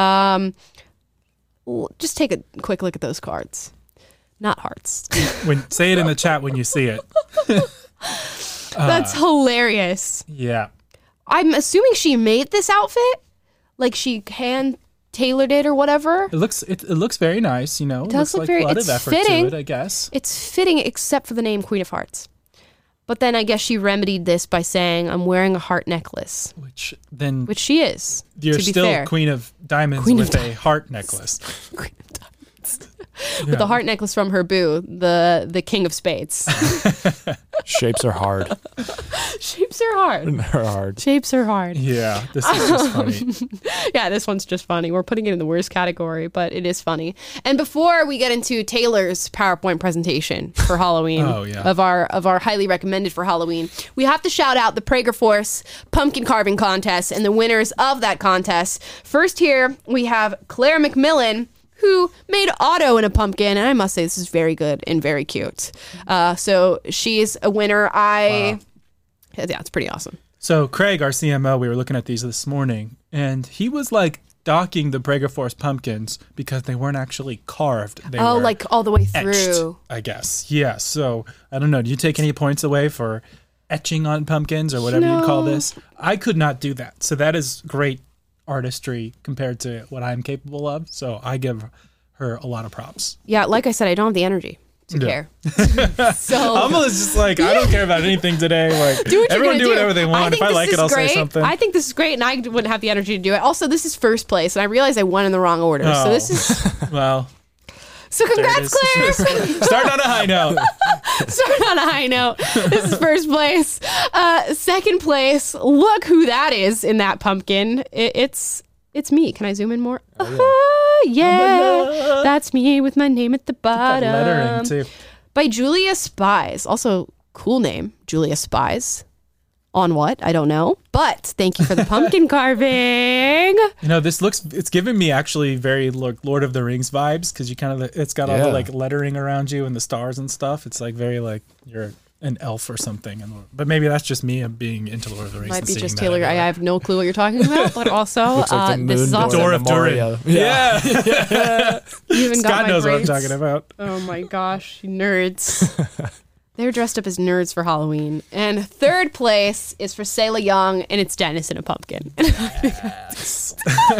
Speaker 1: Just take a quick look at those cards. Not hearts.
Speaker 2: Say it in the chat when you see it.
Speaker 1: That's hilarious.
Speaker 2: Yeah.
Speaker 1: I'm assuming she made this outfit, like she hand tailored it or whatever.
Speaker 2: It looks very nice, you know. It
Speaker 1: does
Speaker 2: looks
Speaker 1: look
Speaker 2: like
Speaker 1: very-
Speaker 2: a lot
Speaker 1: it's
Speaker 2: of effort
Speaker 1: fitting.
Speaker 2: to it, I guess.
Speaker 1: It's fitting except for the name Queen of Hearts. But then I guess she remedied this by saying, I'm wearing a heart necklace,
Speaker 2: Which then
Speaker 1: which she is,
Speaker 2: you're
Speaker 1: to be
Speaker 2: still
Speaker 1: fair.
Speaker 2: Queen of Diamonds
Speaker 1: Queen of
Speaker 2: with a heart necklace.
Speaker 1: Queen of Diamonds. With a heart necklace from her boo, the King of Spades.
Speaker 3: Shapes are hard.
Speaker 1: Shapes are hard.
Speaker 3: They're hard.
Speaker 1: Shapes are hard.
Speaker 2: Yeah, this is just funny.
Speaker 1: Yeah, this one's just funny. We're putting it in the worst category, but it is funny. And before we get into Taylor's PowerPoint presentation for Halloween,
Speaker 2: Oh, yeah.
Speaker 1: of our highly recommended for Halloween, we have to shout out the Prager Force pumpkin carving contest and the winners of that contest. First here, we have Claire McMillan, who made Otto in a pumpkin, and I must say this is very good and very cute. So she's a winner. Yeah, it's pretty awesome.
Speaker 2: So Craig, our CMO, we were looking at these this morning, and he was like docking the Prager Force pumpkins because they weren't actually carved. They were
Speaker 1: like all the way
Speaker 2: etched,
Speaker 1: through.
Speaker 2: I guess. Yeah. So I don't know. Do you take any points away for etching on pumpkins or whatever you'd call this? I could not do that. So that is great artistry compared to what I'm capable of. So I give her a lot of props.
Speaker 1: Yeah, like I said, I don't have the energy to care. So
Speaker 2: Almost just like, I don't care about anything today. Like,
Speaker 1: do what
Speaker 2: everyone
Speaker 1: you're
Speaker 2: do
Speaker 1: gonna
Speaker 2: whatever they want. If I like it, I'll say something.
Speaker 1: I think this is great, and I wouldn't have the energy to do it. Also, this is first place, and I realize I won in the wrong order. So this is
Speaker 2: well.
Speaker 1: So congrats, Claire.
Speaker 2: Start on a high note.
Speaker 1: Start on a high note. This is first place. Second place. Look who that is in that pumpkin. It's me. Can I zoom in more? Yeah, that's me with my name at the bottom.
Speaker 2: Lettering too.
Speaker 1: By Julia Spies. Also, cool name, Julia Spies. On what? I don't know. But thank you for the pumpkin carving.
Speaker 2: You know, it's giving me actually very Lord of the Rings vibes because you kind of, it's got all the like lettering around you and the stars and stuff. It's like very like you're an elf or something. But maybe that's just me being into Lord of the Rings.
Speaker 1: Might be just Taylor. I have no clue what you're talking about, but also this is awesome.
Speaker 2: Door of Durin. Yeah.
Speaker 1: You even got
Speaker 2: Scott
Speaker 1: my
Speaker 2: knows what I'm
Speaker 1: brains.
Speaker 2: talking about.
Speaker 1: Oh my gosh, nerds. They're dressed up as nerds for Halloween. And third place is for Selah Young, and it's Dennis in a pumpkin.
Speaker 2: This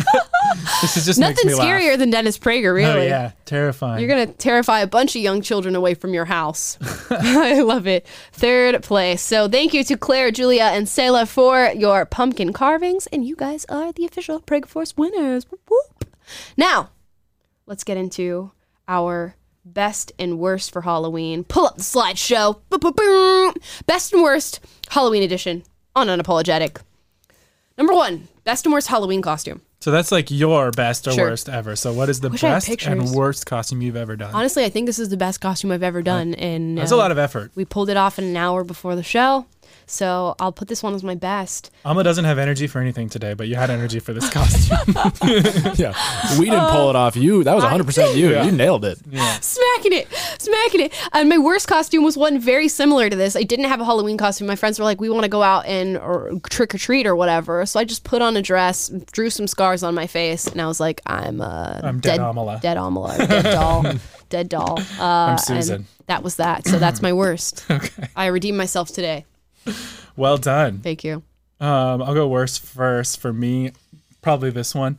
Speaker 2: is just
Speaker 1: nothing
Speaker 2: makes me
Speaker 1: scarier
Speaker 2: laugh.
Speaker 1: than Dennis Prager, really.
Speaker 2: Oh, yeah, terrifying.
Speaker 1: You're going to terrify a bunch of young children away from your house. I love it. Third place. So thank you to Claire, Julia, and Selah for your pumpkin carvings. And you guys are the official Prager Force winners. Whoop, whoop. Now, let's get into our best and worst for Halloween. Pull up the slideshow. Best and worst Halloween edition on Unapologetic. Number 1, best and worst Halloween costume.
Speaker 2: So that's like your best or
Speaker 1: Sure.
Speaker 2: worst ever. So what is the
Speaker 1: Wish I had
Speaker 2: best and
Speaker 1: pictures.
Speaker 2: worst costume you've ever done?
Speaker 1: Honestly, I think this is the best costume I've ever done. And
Speaker 2: That's a lot of effort.
Speaker 1: we pulled it off in an hour before the show. So I'll put this one as my best.
Speaker 2: Alma doesn't have energy for anything today, but you had energy for this costume.
Speaker 3: Yeah, we didn't pull it off. That was 100% you.
Speaker 2: Yeah.
Speaker 3: You nailed it.
Speaker 1: Smacking it. And my worst costume was one very similar to this. I didn't have a Halloween costume. My friends were like, we want to go out or trick or treat or whatever. So I just put on a dress, drew some scars on my face, and I was like, I'm
Speaker 2: dead Amala.
Speaker 1: Dead Amala. Or dead doll. Dead doll.
Speaker 2: I'm Susan.
Speaker 1: And that was that. So that's my worst.
Speaker 2: Okay.
Speaker 1: I redeemed myself today.
Speaker 2: Well done.
Speaker 1: Thank you.
Speaker 2: I'll go worst first for me. Probably this one.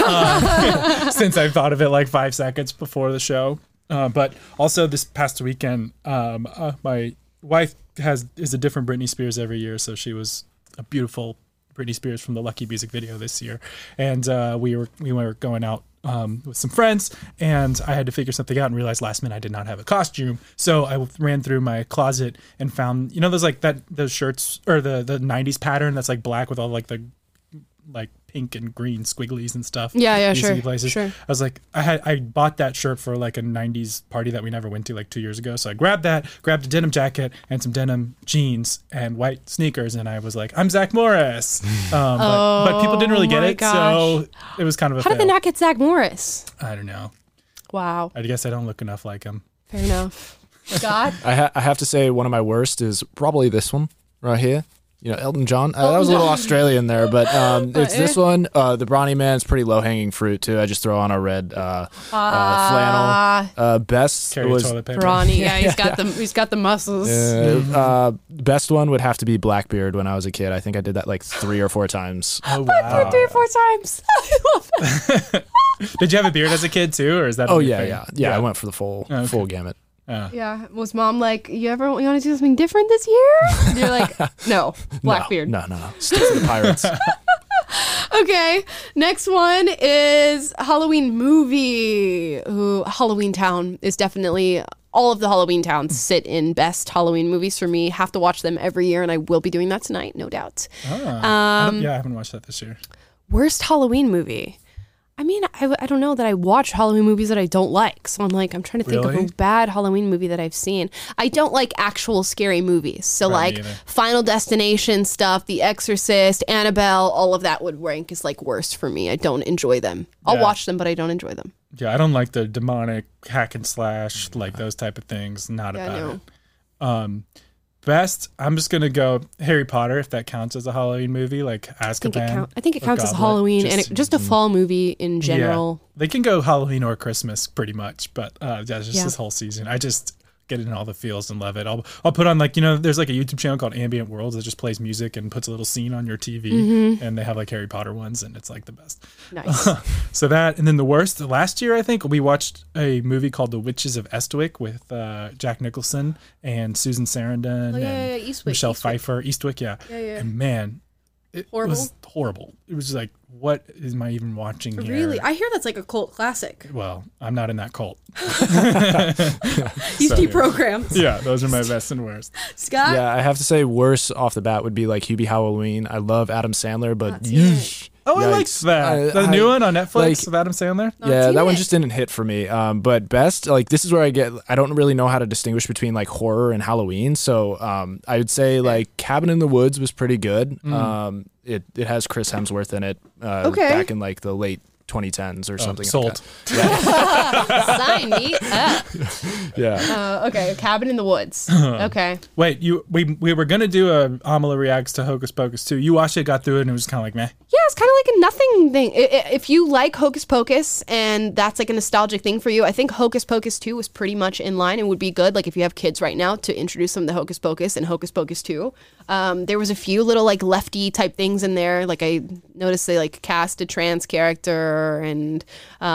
Speaker 2: Since I thought of it like 5 seconds before the show. But also this past weekend, my wife is a different Britney Spears every year. So she was a beautiful Britney Spears from the Lucky music video this year. And we were going out with some friends, and I had to figure something out and realized last minute I did not have a costume. So I ran through my closet and found, those like those shirts or the 90s pattern that's like black with all like the like pink and green squigglies and stuff.
Speaker 1: Yeah,
Speaker 2: Easy
Speaker 1: sure.
Speaker 2: places.
Speaker 1: Sure.
Speaker 2: I was like, I bought that shirt for like a 90s party that we never went to like 2 years ago. So I grabbed a denim jacket and some denim jeans and white sneakers, and I was like, I'm Zach Morris. But people didn't really get
Speaker 1: my
Speaker 2: it,
Speaker 1: gosh.
Speaker 2: so it was kind of a
Speaker 1: How did
Speaker 2: fail.
Speaker 1: they not get Zach Morris?
Speaker 2: I don't know.
Speaker 1: Wow.
Speaker 2: I guess I don't look enough like him.
Speaker 1: Fair enough. Scott?
Speaker 3: I have to say one of my worst is probably this one right here. Elton John. That was a little Australian there, but it's this one. The Brawny Man's pretty low-hanging fruit, too. I just throw on a red flannel. Best
Speaker 2: Carry
Speaker 3: was
Speaker 2: toilet paper.
Speaker 1: Brawny. Yeah, he's got the muscles.
Speaker 3: best one would have to be Blackbeard when I was a kid. I think I did that like 3 or 4 times.
Speaker 2: Oh, wow.
Speaker 1: 3 or 4 times. I love it.
Speaker 2: Did you have a beard as a kid, too, or is that?
Speaker 3: Oh,
Speaker 2: a new
Speaker 3: yeah.
Speaker 2: thing?
Speaker 3: I went for the full gamut.
Speaker 1: Yeah. Was mom like, you want to do something different this year? And you're like, no, Blackbeard.
Speaker 3: No. Stick to the Pirates.
Speaker 1: Okay. Next one is Halloween movie. Ooh, Halloween Town is definitely, all of the Halloween towns sit in best Halloween movies for me. Have to watch them every year, and I will be doing that tonight, no doubt.
Speaker 2: I haven't watched that this year.
Speaker 1: Worst Halloween movie. I mean, I don't know that I watch Halloween movies that I don't like. So I'm trying to think
Speaker 2: Really?
Speaker 1: of a bad Halloween movie that I've seen. I don't like actual scary movies. So
Speaker 2: Right, me
Speaker 1: like
Speaker 2: either.
Speaker 1: Final Destination stuff, The Exorcist, Annabelle, all of that would rank as like worst for me. I don't enjoy them. I'll
Speaker 2: Yeah.
Speaker 1: watch them, but I don't enjoy them.
Speaker 2: Yeah, I don't like the demonic hack and slash, like those type of things. Not
Speaker 1: Yeah,
Speaker 2: about
Speaker 1: no.
Speaker 2: it. Best, I'm just gonna go Harry Potter if that counts as a Halloween movie, like Azkaban.
Speaker 1: I think it
Speaker 2: or
Speaker 1: counts as
Speaker 2: Goblet.
Speaker 1: Halloween and just a fall movie in general.
Speaker 2: Yeah, they can go Halloween or Christmas pretty much, but just
Speaker 1: Yeah.
Speaker 2: this whole season, I just get in all the feels and love it. I'll put on like, there's like a YouTube channel called Ambient Worlds that just plays music and puts a little scene on your TV,
Speaker 1: Mm-hmm.
Speaker 2: and they have like Harry Potter ones, and it's like the best.
Speaker 1: Nice.
Speaker 2: So that, and then the worst, last year I think we watched a movie called The Witches of Estwick with Jack Nicholson and Susan Sarandon and
Speaker 1: Eastwick.
Speaker 2: Michelle Pfeiffer. Eastwick, yeah.
Speaker 1: Yeah.
Speaker 2: And man, it
Speaker 1: Horrible?
Speaker 2: was horrible. It was like, what am I even watching here?
Speaker 1: Really? I hear that's like a cult classic.
Speaker 2: Well, I'm not in that cult.
Speaker 1: These
Speaker 2: So,
Speaker 1: key
Speaker 2: yeah.
Speaker 1: programs.
Speaker 2: Yeah, those are my best and worst.
Speaker 1: Scott?
Speaker 3: Yeah, I have to say worse off the bat would be like Hubie Halloween. I love Adam Sandler, but
Speaker 1: Not seen it.
Speaker 3: yeesh.
Speaker 2: Oh, I like
Speaker 3: Yikes.
Speaker 2: that.
Speaker 3: I-
Speaker 2: the new one on Netflix
Speaker 3: like-
Speaker 2: with Adam Sandler.
Speaker 3: Yeah,
Speaker 1: seen
Speaker 3: that one
Speaker 1: it.
Speaker 3: just didn't hit for me. But best, like this is where I don't really know how to distinguish between like horror and Halloween. So I would say like Cabin in the Woods was pretty good. It has Chris Hemsworth in it.
Speaker 1: Okay.
Speaker 3: Back in like the late 2010s or something.
Speaker 2: sold.
Speaker 3: Like
Speaker 1: Sign me up.
Speaker 3: that. Yeah.
Speaker 1: Okay, Cabin in the Woods. Okay.
Speaker 2: Wait, we were gonna do a Amala reacts to Hocus Pocus too. You watched it, got through it, and it was kind of like meh.
Speaker 1: Yeah, it's kind of like a nothing thing. If you like Hocus Pocus and that's like a nostalgic thing for you, I think Hocus Pocus 2 was pretty much in line and would be good. Like if you have kids right now, to introduce them to Hocus Pocus and Hocus Pocus 2. There was a few little like lefty type things in there. Like I noticed they like cast a trans character and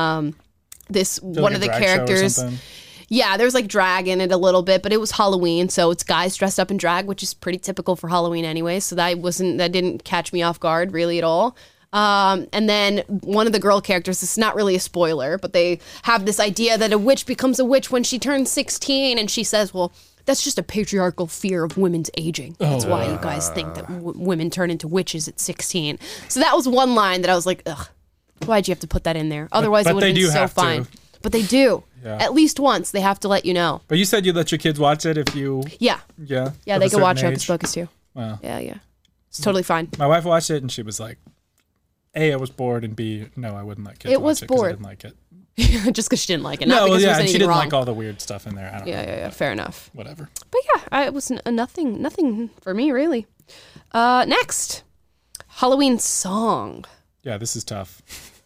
Speaker 1: this one
Speaker 2: Like
Speaker 1: of
Speaker 2: a
Speaker 1: the
Speaker 2: drag show or
Speaker 1: characters.
Speaker 2: something?
Speaker 1: Yeah, there's like drag in it a little bit, but it was Halloween, so it's guys dressed up in drag, which is pretty typical for Halloween anyway. So that didn't catch me off guard really at all. And then one of the girl characters, this is not really a spoiler, but they have this idea that a witch becomes a witch when she turns 16, and she says, well, that's just a patriarchal fear of women's aging. That's why you guys think that women turn into witches at 16. So that was one line that I was like, ugh, why'd you have to put that in there? Otherwise
Speaker 2: but
Speaker 1: it would have
Speaker 2: they
Speaker 1: been
Speaker 2: do
Speaker 1: so
Speaker 2: have to.
Speaker 1: fine. But they do.
Speaker 2: Yeah.
Speaker 1: At least once. They have to let you know.
Speaker 2: But you said you'd let your kids watch it if you,
Speaker 1: Yeah.
Speaker 2: yeah,
Speaker 1: Yeah,
Speaker 2: of
Speaker 1: they
Speaker 2: a
Speaker 1: can watch
Speaker 2: certain
Speaker 1: Hocus
Speaker 2: age.
Speaker 1: Pocus too.
Speaker 2: Wow.
Speaker 1: Yeah. It's totally fine.
Speaker 2: My wife watched it and she was like, A, I was bored, and B, no, I wouldn't let kids
Speaker 1: It
Speaker 2: watch
Speaker 1: was
Speaker 2: it 'cause I
Speaker 1: bored.
Speaker 2: didn't like it.
Speaker 1: Just because she didn't like it.
Speaker 2: No,
Speaker 1: Not because there was
Speaker 2: and she
Speaker 1: anything
Speaker 2: didn't
Speaker 1: wrong.
Speaker 2: like all the weird stuff in there. I don't know.
Speaker 1: Yeah. Fair enough.
Speaker 2: Whatever.
Speaker 1: But yeah, it was nothing for me really. Next, Halloween song.
Speaker 2: Yeah, this is tough.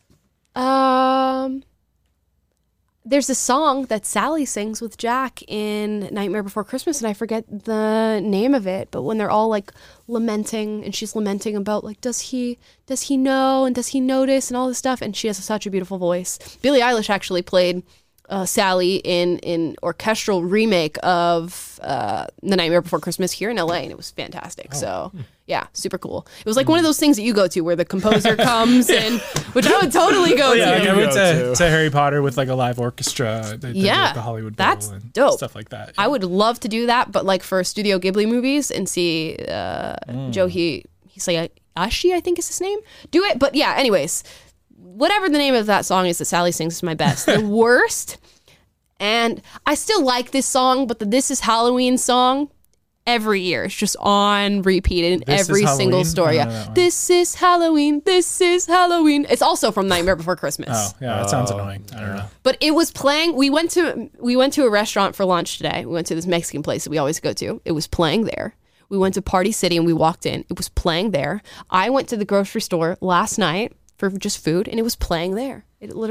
Speaker 1: There's a song that Sally sings with Jack in Nightmare Before Christmas, and I forget the name of it. But when they're all like lamenting, and she's lamenting about like, does he know and does he notice and all this stuff, and she has such a beautiful voice. Billie Eilish actually played Sally in orchestral remake of The Nightmare Before Christmas here in LA, and it was fantastic. So yeah, super cool. It was like one of those things that you go to where the composer comes and which I would totally go
Speaker 2: Yeah,
Speaker 1: to.
Speaker 2: like I went
Speaker 3: go
Speaker 2: to Harry Potter with like a live orchestra. They did
Speaker 1: Yeah,
Speaker 2: the Hollywood Bowl
Speaker 1: that's
Speaker 2: and
Speaker 1: dope.
Speaker 2: stuff like that.
Speaker 1: I would love to do that, but like for Studio Ghibli movies and see Joe Hisaishi, I think is his name, do it. But yeah, anyways, whatever the name of that song is that Sally sings is my best. The worst, and I still like this song, but the This Is Halloween song, every year it's just on repeat in
Speaker 2: This Is
Speaker 1: every single
Speaker 2: Halloween?
Speaker 1: story.
Speaker 2: I don't know that one.
Speaker 1: This is Halloween. This is Halloween. It's also from Nightmare Before Christmas.
Speaker 2: Oh, yeah, that sounds annoying. I don't know.
Speaker 1: But it was playing. We went to a restaurant for lunch today. We went to this Mexican place that we always go to. It was playing there. We went to Party City and we walked in. It was playing there. I went to the grocery store last night for just food and it was playing there.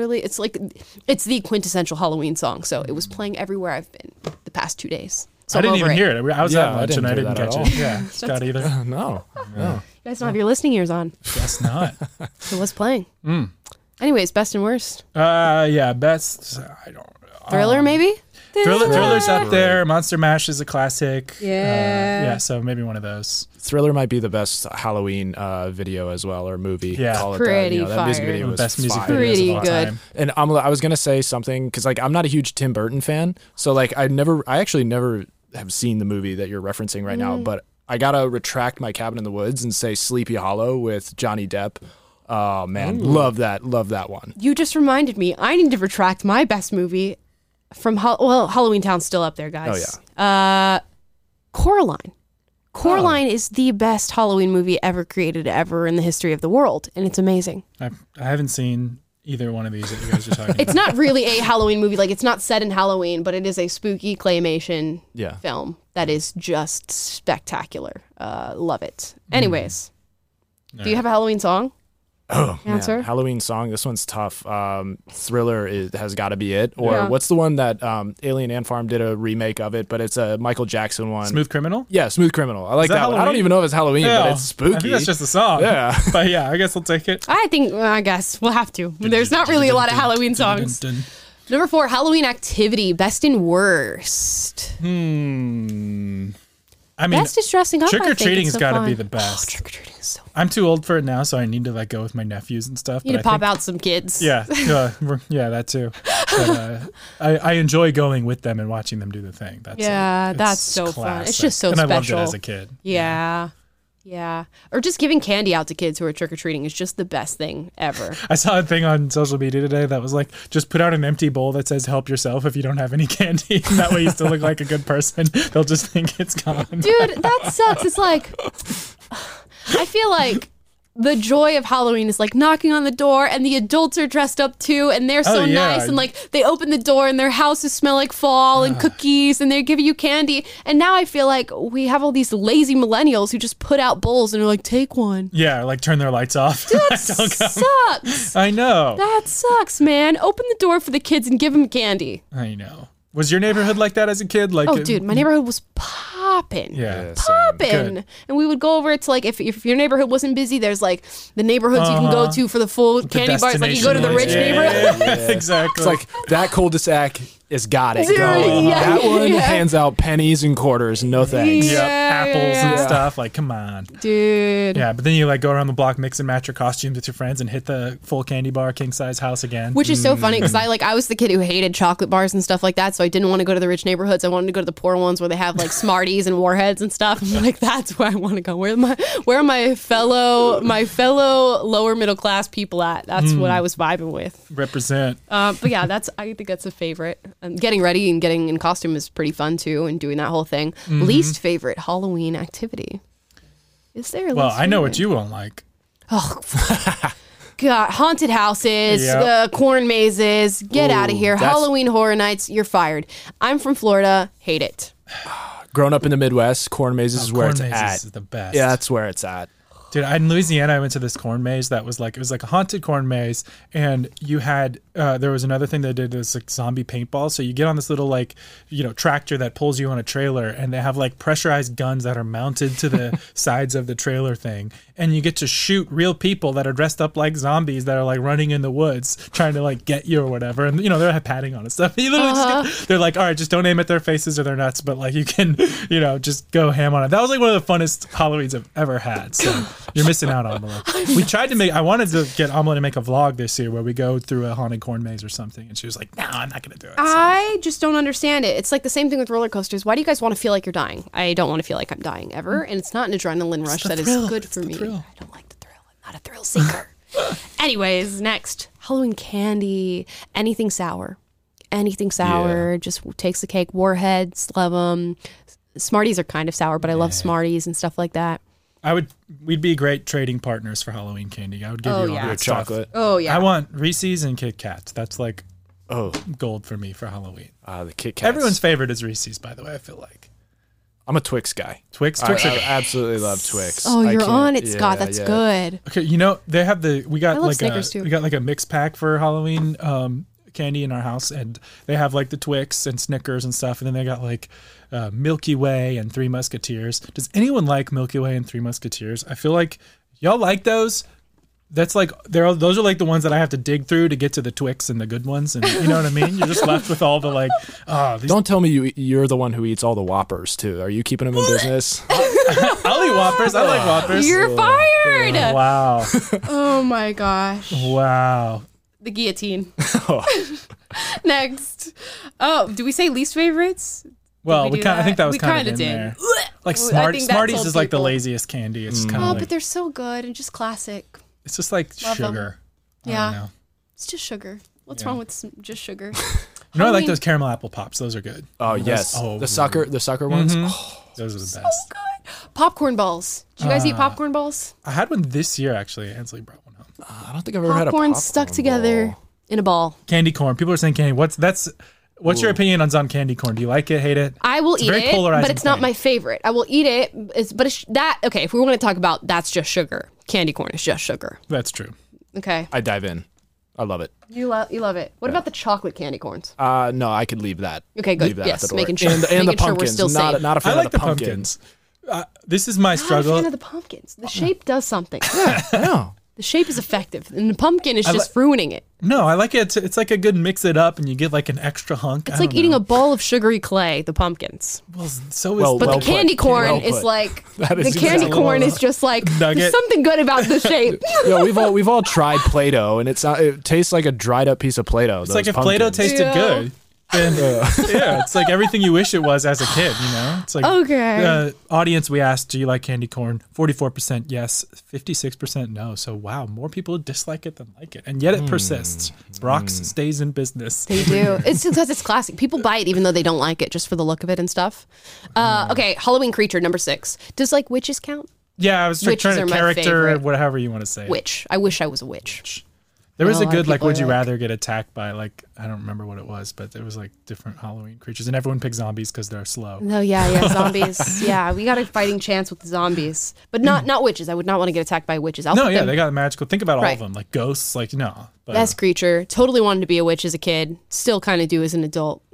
Speaker 1: It's the quintessential Halloween song. So it was playing everywhere I've been the past 2 days. So
Speaker 2: I didn't
Speaker 1: I'm over
Speaker 2: even
Speaker 1: it.
Speaker 2: hear it. I was
Speaker 3: Yeah,
Speaker 2: at
Speaker 3: I
Speaker 2: lunch
Speaker 3: didn't
Speaker 2: and I
Speaker 3: hear
Speaker 2: didn't
Speaker 3: that
Speaker 2: catch
Speaker 3: at
Speaker 2: it. Yeah, Scott either.
Speaker 3: No.
Speaker 1: You guys don't have your listening ears on.
Speaker 2: Guess not.
Speaker 1: It was playing. Anyways, best and worst.
Speaker 2: Yeah, best. I don't.
Speaker 1: Thriller, maybe?
Speaker 2: Thriller's up there. Monster Mash is a classic.
Speaker 1: Yeah.
Speaker 2: Yeah, so maybe one of those.
Speaker 3: Thriller might be the best Halloween video as well, or movie.
Speaker 2: Yeah.
Speaker 3: Call it
Speaker 1: Pretty
Speaker 3: that. That music
Speaker 1: fire.
Speaker 3: video
Speaker 2: The
Speaker 3: was
Speaker 2: best music
Speaker 3: fire.
Speaker 2: videos
Speaker 1: Pretty
Speaker 2: of all
Speaker 1: good.
Speaker 2: time.
Speaker 3: And I was gonna say something because like I'm not a huge Tim Burton fan, so like I actually never have seen the movie that you're referencing right now, but I gotta retract my Cabin in the Woods and say Sleepy Hollow with Johnny Depp. Oh man, love that one.
Speaker 1: You just reminded me. I need to retract my best movie from Halloween Town's still up there, guys.
Speaker 3: Oh yeah.
Speaker 1: Coraline. Coraline is the best Halloween movie ever created ever in the history of the world, and it's amazing.
Speaker 2: I haven't seen either one of these that you guys are talking
Speaker 1: It's
Speaker 2: about.
Speaker 1: not really a Halloween movie. Like, it's not set in Halloween, but it is a spooky claymation
Speaker 3: Yeah.
Speaker 1: film that is just spectacular. Love it. Anyways, do you have a Halloween song?
Speaker 3: Oh,
Speaker 1: Answer?
Speaker 3: man. Halloween song. This one's tough. Thriller has got to be it. Or
Speaker 1: Yeah.
Speaker 3: what's the one that Alien Ant Farm did a remake of it, but it's a Michael Jackson one.
Speaker 2: Smooth Criminal?
Speaker 3: Yeah, Smooth Criminal. I like
Speaker 2: that
Speaker 3: that one. I don't
Speaker 2: Halloween?
Speaker 3: even know if it's Halloween, but it's spooky.
Speaker 2: I think that's just a song.
Speaker 3: Yeah.
Speaker 2: But yeah, I guess I'll take it.
Speaker 1: I guess we'll have to. There's not really a lot of Halloween songs. Number 4, Halloween Activity, best and worst.
Speaker 2: I mean,
Speaker 1: Best is dressing up.
Speaker 2: trick
Speaker 1: I
Speaker 2: or
Speaker 1: think.
Speaker 2: treating
Speaker 1: It's
Speaker 2: has
Speaker 1: so
Speaker 2: got to
Speaker 1: fun.
Speaker 2: be the best.
Speaker 1: Trick or treating is so fun.
Speaker 2: I'm too old for it now, so I need to like go with my nephews and stuff.
Speaker 1: You need
Speaker 2: but
Speaker 1: to
Speaker 2: I
Speaker 1: pop
Speaker 2: think-
Speaker 1: out some kids.
Speaker 2: Yeah, yeah, that too. But, I enjoy going with them and watching them do the thing. That's
Speaker 1: Yeah,
Speaker 2: it's
Speaker 1: that's so fun. It's
Speaker 2: classic.
Speaker 1: just so
Speaker 2: and
Speaker 1: special.
Speaker 2: I loved it as a kid.
Speaker 1: Yeah. Yeah. Or just giving candy out to kids who are trick or treating is just the best thing ever.
Speaker 2: I saw a thing on social media today that was like, just put out an empty bowl that says "Help yourself" if you don't have any candy, and that way you still look like a good person. They'll just think it's gone.
Speaker 1: Dude, that sucks. It's like, I feel like the joy of Halloween is like knocking on the door and the adults are dressed up too and they're so
Speaker 2: Oh, yeah.
Speaker 1: nice and like they open the door and their houses smell like fall and cookies and they give you candy. And now I feel like we have all these lazy millennials who just put out bowls and are like, take one.
Speaker 2: Yeah, like turn their lights off.
Speaker 1: That
Speaker 2: Don't come.
Speaker 1: sucks.
Speaker 2: I know.
Speaker 1: That sucks, man. Open the door for the kids and give them candy.
Speaker 2: I know. Was your neighborhood like that as a kid? Like,
Speaker 1: Oh, dude, my neighborhood was popping.
Speaker 2: Yeah.
Speaker 1: Popping.
Speaker 2: Good.
Speaker 1: And we would go over to like, if your neighborhood wasn't busy, there's like the neighborhoods you can go to for the full
Speaker 2: The
Speaker 1: candy bars. Like you go to the
Speaker 2: destination
Speaker 1: rich
Speaker 2: ones.
Speaker 1: neighborhood.
Speaker 2: Yeah, exactly.
Speaker 3: It's like that cul-de-sac has got it
Speaker 1: Dude,
Speaker 3: going.
Speaker 1: yeah,
Speaker 3: That one
Speaker 1: yeah.
Speaker 3: hands out pennies and quarters. No thanks.
Speaker 2: Yep, apples and
Speaker 1: yeah.
Speaker 2: stuff. Like, come on.
Speaker 1: Dude.
Speaker 2: Yeah, but then you like go around the block, mix and match your costumes with your friends, and hit the full candy bar king size house again.
Speaker 1: Which is so funny because I was the kid who hated chocolate bars and stuff like that, so I didn't want to go to the rich neighborhoods. I wanted to go to the poor ones where they have like Smarties and Warheads and stuff. I'm like, that's where I want to go. Where are my fellow lower middle class people at? That's what I was vibing with.
Speaker 2: Represent.
Speaker 1: But yeah, I think that's a favorite. And getting ready and getting in costume is pretty fun too, and doing that whole thing. Least favorite Halloween activity. Is there? A
Speaker 2: Well,
Speaker 1: least
Speaker 2: I know what
Speaker 1: favorite?
Speaker 2: you won't like.
Speaker 1: God, haunted houses,
Speaker 2: Yep.
Speaker 1: corn mazes. Get out of here.
Speaker 3: that's-
Speaker 1: Halloween horror nights. You're fired. I'm from Florida. Hate it.
Speaker 3: Growing up in the Midwest, corn mazes is where
Speaker 2: Corn
Speaker 3: it's
Speaker 2: mazes
Speaker 3: at.
Speaker 2: is the best.
Speaker 3: Yeah, that's where it's at.
Speaker 2: Dude, in Louisiana, I went to this corn maze that was like, it was like a haunted corn maze. And you had, there was another thing they did, this like zombie paintball. So you get on this little like, tractor that pulls you on a trailer, and they have like pressurized guns that are mounted to the sides of the trailer thing. And you get to shoot real people that are dressed up like zombies that are like running in the woods trying to like get you or whatever. And, they're patting on and stuff. You literally just they're like, all right, just don't aim at their faces or their nuts, but like you can, just go ham on it. That was like one of the funnest Halloweens I've ever had. So you're missing out, Amala. We tried to I wanted to get Amala to make a vlog this year where we go through a haunted corn maze or something. And she was like, no, I'm not going to do it. So,
Speaker 1: I just don't understand it. It's like the same thing with roller coasters. Why do you guys want to feel like you're dying? I don't want to feel like I'm dying ever. And it's not an adrenaline rush
Speaker 2: the
Speaker 1: that
Speaker 2: thrill.
Speaker 1: is good
Speaker 2: It's
Speaker 1: for
Speaker 2: the
Speaker 1: me.
Speaker 2: thrill.
Speaker 1: I don't like the thrill. I'm not a thrill seeker. Anyways, next. Halloween candy. Anything sour. Anything sour. Just takes the cake. Warheads. Love them. Smarties are kind of sour, but I love Smarties and stuff like that.
Speaker 2: we'd be great trading partners for Halloween candy. I would give
Speaker 1: Oh,
Speaker 2: you all
Speaker 1: yeah.
Speaker 2: that stuff.
Speaker 3: Chocolate.
Speaker 1: Oh, yeah.
Speaker 2: I want Reese's and Kit Kats. That's like
Speaker 3: Oh,
Speaker 2: gold for me for Halloween.
Speaker 3: the Kit Kats.
Speaker 2: Everyone's favorite is Reese's, by the way, I feel like.
Speaker 3: I'm a Twix guy.
Speaker 2: Twix
Speaker 3: I
Speaker 2: are
Speaker 3: absolutely love Twix.
Speaker 1: Oh,
Speaker 3: I
Speaker 1: you're
Speaker 3: can't-
Speaker 1: on it, Scott.
Speaker 3: yeah,
Speaker 1: That's
Speaker 3: yeah.
Speaker 1: good.
Speaker 2: Okay, they have we got
Speaker 1: I love
Speaker 2: like
Speaker 1: Snickers, too.
Speaker 2: we got like a mix pack for Halloween candy in our house, and they have like the Twix and Snickers and stuff, and then they got like Milky Way and Three Musketeers. Does anyone like Milky Way and Three Musketeers? I feel like y'all like those. That's like those are like the ones that I have to dig through to get to the Twix and the good ones, and you know what I mean. You're just left with all the like. These
Speaker 3: Don't tell me you're the one who eats all the Whoppers too. Are you keeping them in business?
Speaker 2: I'll eat Whoppers. I like Whoppers.
Speaker 1: You're fired.
Speaker 2: Wow.
Speaker 1: Oh my gosh.
Speaker 2: Wow.
Speaker 1: The guillotine. Next. Oh, do we say least favorites?
Speaker 2: Well,
Speaker 1: we do
Speaker 2: I think that was
Speaker 1: We
Speaker 2: kind of
Speaker 1: kinda
Speaker 2: in
Speaker 1: did.
Speaker 2: there. Like
Speaker 1: I think that
Speaker 2: Smarties
Speaker 1: told
Speaker 2: is like the
Speaker 1: people.
Speaker 2: laziest candy. It's kind of
Speaker 1: Oh,
Speaker 2: like
Speaker 1: but they're so good and just classic.
Speaker 2: it's just like
Speaker 1: Love 'em.
Speaker 2: sugar. I
Speaker 1: Yeah.
Speaker 2: don't know.
Speaker 1: It's just sugar. What's
Speaker 2: Yeah.
Speaker 1: wrong with just sugar?
Speaker 2: I like
Speaker 1: Halloween-
Speaker 2: those caramel apple pops. Those are good.
Speaker 3: Oh yes,
Speaker 2: oh,
Speaker 3: the sucker ones. Oh,
Speaker 2: Those are the best.
Speaker 1: Good. Popcorn balls. Did you guys eat popcorn balls?
Speaker 2: I had one this year actually. Ansley brought one
Speaker 3: I don't think I've ever had a
Speaker 1: Popcorn
Speaker 3: popcorn
Speaker 1: stuck together
Speaker 3: ball.
Speaker 1: in a ball.
Speaker 2: Candy corn. People are saying candy. What's your opinion on some candy corn? Do you like it, hate it?
Speaker 1: I will
Speaker 2: It's a
Speaker 1: eat
Speaker 2: very
Speaker 1: it,
Speaker 2: polarizing
Speaker 1: but it's not
Speaker 2: thing.
Speaker 1: my favorite. I will eat it, okay, if we want to talk about that's just sugar, candy corn is just sugar.
Speaker 2: That's true.
Speaker 1: Okay.
Speaker 3: I dive in. I love it.
Speaker 1: You love it. What about the chocolate candy corns?
Speaker 3: No, I could leave that.
Speaker 1: Okay, good.
Speaker 3: Leave that at
Speaker 1: Yes,
Speaker 3: the door.
Speaker 1: making sure-
Speaker 3: And the
Speaker 1: making sure we're
Speaker 3: pumpkins.
Speaker 1: still
Speaker 3: not,
Speaker 1: safe.
Speaker 3: not a fan
Speaker 2: I like
Speaker 3: of the
Speaker 2: the
Speaker 3: pumpkins.
Speaker 2: This is my
Speaker 1: I'm not a
Speaker 2: struggle.
Speaker 1: fan of the pumpkins. The shape does something.
Speaker 3: I know.
Speaker 1: The shape is effective, and the pumpkin is just ruining it.
Speaker 2: No, I like it. It's like a good mix it up, and you get like an extra hunk.
Speaker 1: It's like eating a bowl of sugary clay, the pumpkins.
Speaker 2: Well, so is
Speaker 3: Well,
Speaker 1: But
Speaker 3: well
Speaker 1: the candy
Speaker 3: put.
Speaker 1: corn
Speaker 3: Well
Speaker 1: is
Speaker 3: put.
Speaker 1: like,
Speaker 3: That is
Speaker 1: the candy
Speaker 3: exactly
Speaker 1: corn
Speaker 2: what-
Speaker 1: is just like,
Speaker 2: Nugget.
Speaker 1: there's something good about the shape.
Speaker 3: Yeah, we've all tried Play-Doh, and it tastes like a dried up piece of Play-Doh.
Speaker 2: It's like if Play-Doh tasted
Speaker 1: Yeah.
Speaker 2: good. Then, yeah, it's like everything you wish it was as a kid, you know? It's like,
Speaker 1: Okay.
Speaker 2: audience, we asked, do you like candy corn? 44% yes, 56% no. So, wow, more people dislike it than like it. And yet it persists. Brock's stays in business.
Speaker 1: They do. It's because it's classic. People buy it even though they don't like it, just for the look of it and stuff. Okay, Halloween creature number 6. Does like witches count?
Speaker 2: Yeah, I was
Speaker 1: Witches
Speaker 2: trying
Speaker 1: are
Speaker 2: to
Speaker 1: my
Speaker 2: character,
Speaker 1: favorite.
Speaker 2: whatever you want to say.
Speaker 1: Witch. I wish I was a witch.
Speaker 2: There was
Speaker 1: A
Speaker 2: a
Speaker 1: lot of
Speaker 2: good, like,
Speaker 1: people
Speaker 2: would
Speaker 1: are
Speaker 2: you
Speaker 1: like-
Speaker 2: rather get attacked by, like, I don't remember what it was, but there was, like, different Halloween creatures. And everyone picked zombies because they're slow.
Speaker 1: No, yeah, zombies. Yeah, we got a fighting chance with the zombies, but not witches. I would not want to get attacked by witches. I'll
Speaker 2: No,
Speaker 1: put
Speaker 2: yeah,
Speaker 1: them-
Speaker 2: they got magical. Think about all
Speaker 1: Right.
Speaker 2: of them. Like, ghosts, like, no. But,
Speaker 1: Best creature. Totally wanted to be a witch as a kid. Still kind of do as an adult.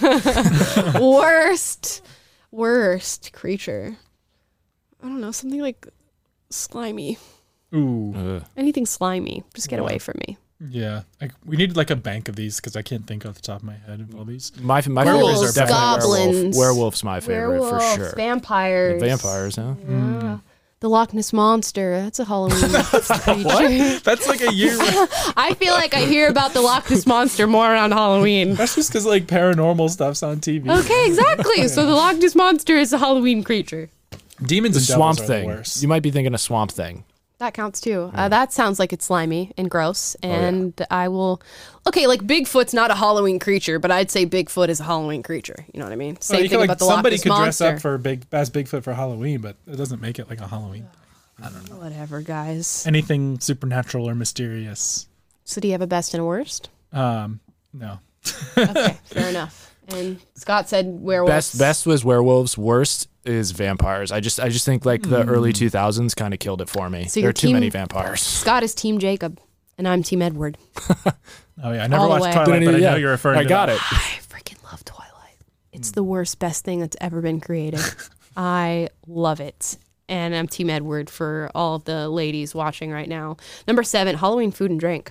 Speaker 1: Worst creature. I don't know. Something like slimy.
Speaker 2: ooh.
Speaker 1: Anything slimy. Just get away from me.
Speaker 2: Yeah, we need like a bank of these because I can't think off the top of my head of all these.
Speaker 3: My
Speaker 1: Werewolves,
Speaker 3: favorite is definitely
Speaker 1: goblins.
Speaker 3: werewolf. Werewolf's my favorite for sure.
Speaker 1: Vampires.
Speaker 3: Vampires, huh?
Speaker 1: Yeah. The Loch Ness Monster. That's a Halloween creature.
Speaker 2: That's like a year.
Speaker 1: I feel like I hear about the Loch Ness Monster more around Halloween.
Speaker 2: That's just because like paranormal stuff's on TV.
Speaker 1: Okay, exactly. So the Loch Ness Monster is a Halloween creature.
Speaker 2: Demons
Speaker 3: The
Speaker 2: and
Speaker 3: Swamp
Speaker 2: devils are the
Speaker 3: Thing.
Speaker 2: worst.
Speaker 3: You might be thinking of Swamp Thing.
Speaker 1: That counts too. That sounds like it's slimy and gross. And I will. Okay, like Bigfoot's not a Halloween creature, but I'd say Bigfoot is a Halloween creature. You know what I mean? Same
Speaker 2: you
Speaker 1: thing
Speaker 2: could,
Speaker 1: about the Loch
Speaker 2: somebody
Speaker 1: Ness
Speaker 2: could dress
Speaker 1: Monster.
Speaker 2: up for as Bigfoot for Halloween, but it doesn't make it like a Halloween.
Speaker 1: Whatever, guys.
Speaker 2: Anything supernatural or mysterious.
Speaker 1: So do you have a best and a worst?
Speaker 2: No.
Speaker 1: Okay, fair enough. And Scott said werewolves.
Speaker 3: Best was werewolves. Worst is vampires. I just think like the early 2000s kind of killed it for me.
Speaker 1: So
Speaker 3: There
Speaker 1: you're
Speaker 3: are too
Speaker 1: team-
Speaker 3: many vampires.
Speaker 1: Scott is Team Jacob, and I'm Team Edward.
Speaker 2: Oh yeah, I never
Speaker 1: All the
Speaker 2: watched
Speaker 1: way.
Speaker 2: Twilight, but I know you're referring
Speaker 3: I
Speaker 2: to
Speaker 3: got
Speaker 2: that.
Speaker 3: it.
Speaker 1: I freaking love Twilight. It's the worst, best thing that's ever been created. I love it. And I'm Team Edward for all of the ladies watching right now. Number 7, Halloween food and drink.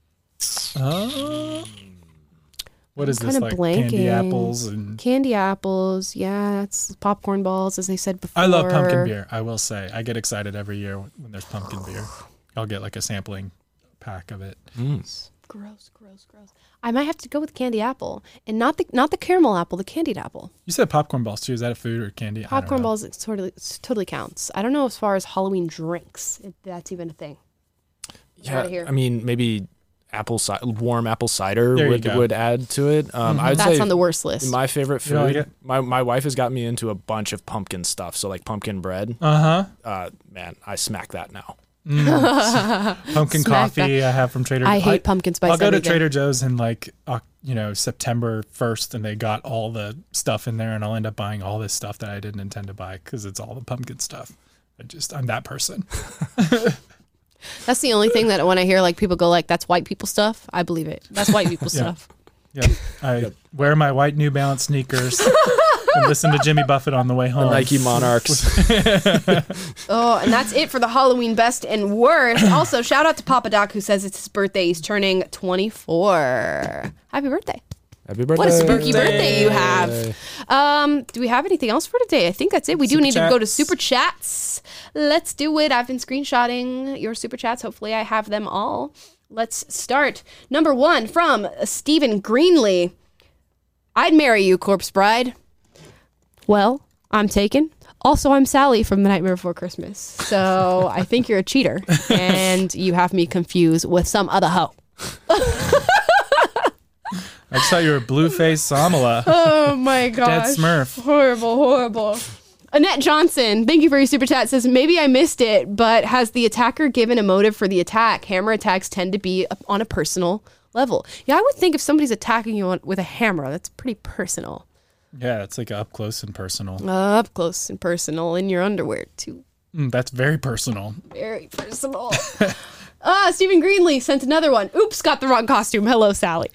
Speaker 2: What is this
Speaker 1: Kinda
Speaker 2: like? Candy
Speaker 1: blanking.
Speaker 2: apples and
Speaker 1: Candy apples. Yeah, that's popcorn balls, as I said before.
Speaker 2: I love pumpkin beer. I will say, I get excited every year when there's pumpkin beer. I'll get like a sampling pack of it.
Speaker 1: Gross. I might have to go with candy apple, and not the caramel apple, the candied apple.
Speaker 2: You said popcorn balls too. Is that a food or candy? I don't
Speaker 1: Popcorn
Speaker 2: know.
Speaker 1: balls, it totally counts. I don't know as far as Halloween drinks, if that's even a thing. Outta here.
Speaker 3: I mean, maybe warm apple cider
Speaker 2: There you go.
Speaker 3: would add to it. I would
Speaker 1: That's
Speaker 3: say
Speaker 1: on the worst list.
Speaker 3: my favorite
Speaker 2: You don't
Speaker 3: food.
Speaker 2: like it?
Speaker 3: My wife has got me into a bunch of pumpkin stuff. So like pumpkin bread. Man, I smack that now.
Speaker 2: Pumpkin
Speaker 1: Smack
Speaker 2: coffee I have from Trader.
Speaker 1: I hate pumpkin spice
Speaker 2: I'll go to
Speaker 1: everything.
Speaker 2: Trader Joe's in like September 1st, and they got all the stuff in there, and I'll end up buying all this stuff that I didn't intend to buy because it's all the pumpkin stuff. I'm that person.
Speaker 1: That's the only thing that when I hear like people go like, that's white people stuff, I believe it. That's white people
Speaker 2: Yeah.
Speaker 1: stuff.
Speaker 2: Yeah, I wear my white New Balance sneakers and listen to Jimmy Buffett on the way home.
Speaker 3: Nike Monarchs.
Speaker 1: Oh, and that's it for the Halloween best and worst. Also, shout out to Papa Doc who says it's his birthday. He's turning 24. Happy birthday.
Speaker 3: Happy birthday.
Speaker 1: What a spooky birthday you have. Do we have anything else for today? I think that's it. We do
Speaker 2: Super
Speaker 1: need to go to
Speaker 2: chats.
Speaker 1: Super Chats. Let's do it. I've been screenshotting your Super Chats. Hopefully I have them all. Let's start. Number 1 from Stephen Greenlee. I'd marry you, Corpse Bride. Well, I'm taken. Also, I'm Sally from The Nightmare Before Christmas. So I think you're a cheater. And you have me confused with some other hoe.
Speaker 2: I just thought you were Blueface Samala.
Speaker 1: Oh my gosh.
Speaker 2: Dead Smurf.
Speaker 1: Horrible. Annette Johnson, thank you for your super chat, says, maybe I missed it, but has the attacker given a motive for the attack? Hammer attacks tend to be on a personal level. Yeah, I would think if somebody's attacking you with a hammer, that's pretty personal.
Speaker 2: Yeah, it's like up close and personal.
Speaker 1: Up close and personal in your underwear, too.
Speaker 2: That's very personal.
Speaker 1: Very personal. Stephen Greenlee sent another one. Oops, got the wrong costume. Hello, Sally.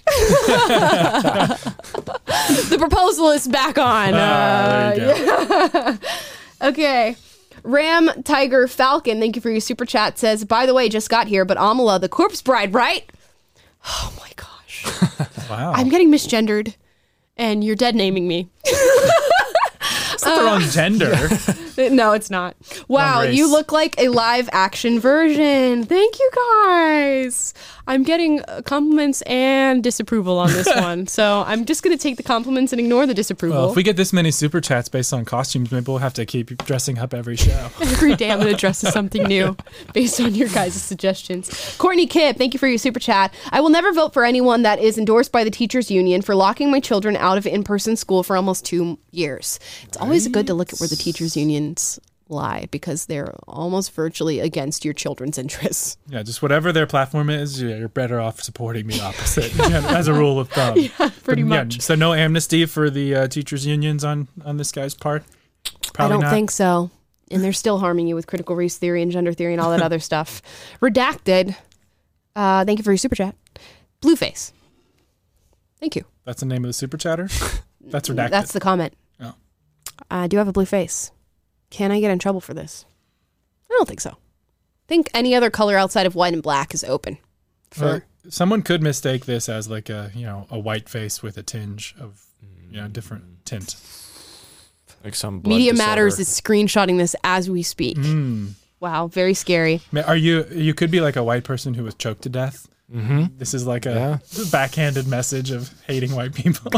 Speaker 1: The proposal is back on.
Speaker 2: There you go.
Speaker 1: Okay. Ram Tiger Falcon, thank you for your super chat, says, by the way, just got here, but Amala, the corpse bride, right? Oh my gosh.
Speaker 2: Wow.
Speaker 1: I'm getting misgendered, and you're dead naming me.
Speaker 2: It's not the wrong gender.
Speaker 1: No, it's not. Wow,
Speaker 2: race.
Speaker 1: you look like a live action version. Thank you guys. I'm getting compliments and disapproval on this one. So I'm just going to take the compliments and ignore the disapproval.
Speaker 2: Well, if we get this many super chats based on costumes, maybe we'll have to keep dressing up every show.
Speaker 1: Every day I'm going to dress as something new based on your guys' suggestions. Courtney Kipp, thank you for your super chat. I will never vote for anyone that is endorsed by the teachers union for locking my children out of in-person school for almost 2 years. It's always good to look at where the teachers unions lie because they're almost virtually against your children's interests.
Speaker 2: Yeah, just whatever their platform is, you're better off supporting the opposite as a rule of thumb.
Speaker 1: Yeah, pretty much.
Speaker 2: So no amnesty for the teachers unions on this guy's part? Probably
Speaker 1: I don't
Speaker 2: not.
Speaker 1: think so. And they're still harming you with critical race theory and gender theory and all that other stuff. Redacted. Thank you for your super chat. Blueface. Thank you.
Speaker 2: That's the name of the super chatter? That's redacted.
Speaker 1: That's the comment.
Speaker 2: Oh.
Speaker 1: I do have a blue face. Can I get in trouble for this? I don't think so. I think any other color outside of white and black is open.
Speaker 2: Someone could mistake this as like a white face with a tinge of different tint.
Speaker 3: Like some blood
Speaker 1: Media
Speaker 3: disorder.
Speaker 1: Matters is screenshotting this as we speak. Wow, very scary.
Speaker 2: Are you could be like a white person who was choked to death.
Speaker 3: Mm-hmm.
Speaker 2: This is like a backhanded message of hating white people.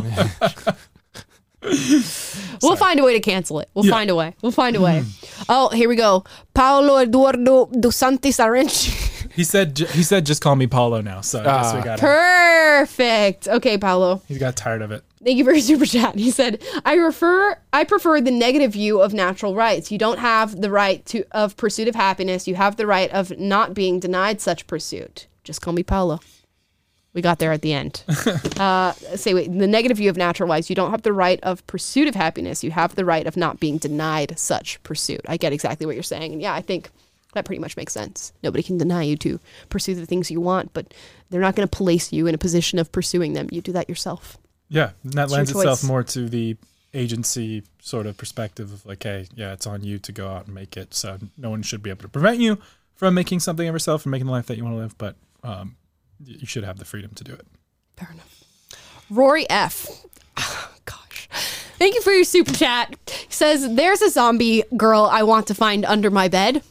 Speaker 1: We'll find a way to cancel it. We'll find a way. We'll find a way. Oh, here we go. Paolo Eduardo dos Santos Arenchi.
Speaker 2: He said just call me Paulo now. So I guess we got it.
Speaker 1: Perfect. Okay, Paolo.
Speaker 2: He got tired of it.
Speaker 1: Thank you for your super chat. He said, I prefer the negative view of natural rights. You don't have the right of pursuit of happiness. You have the right of not being denied such pursuit. Just call me Paolo. We got there at the end. The negative view of natural rights. You don't have the right of pursuit of happiness. You have the right of not being denied such pursuit. I get exactly what you're saying. And yeah, I think that pretty much makes sense. Nobody can deny you to pursue the things you want, but they're not going to place you in a position of pursuing them. You do that yourself.
Speaker 2: Yeah, and that
Speaker 1: It's
Speaker 2: lends
Speaker 1: your
Speaker 2: itself
Speaker 1: choice.
Speaker 2: more to the agency sort of perspective of like, hey, yeah, it's on you to go out and make it. So no one should be able to prevent you from making something of yourself and making the life that you want to live, but you should have the freedom to do it.
Speaker 1: Fair enough. Rory F. Gosh. Thank you for your super chat. He says, there's a zombie girl I want to find under my bed.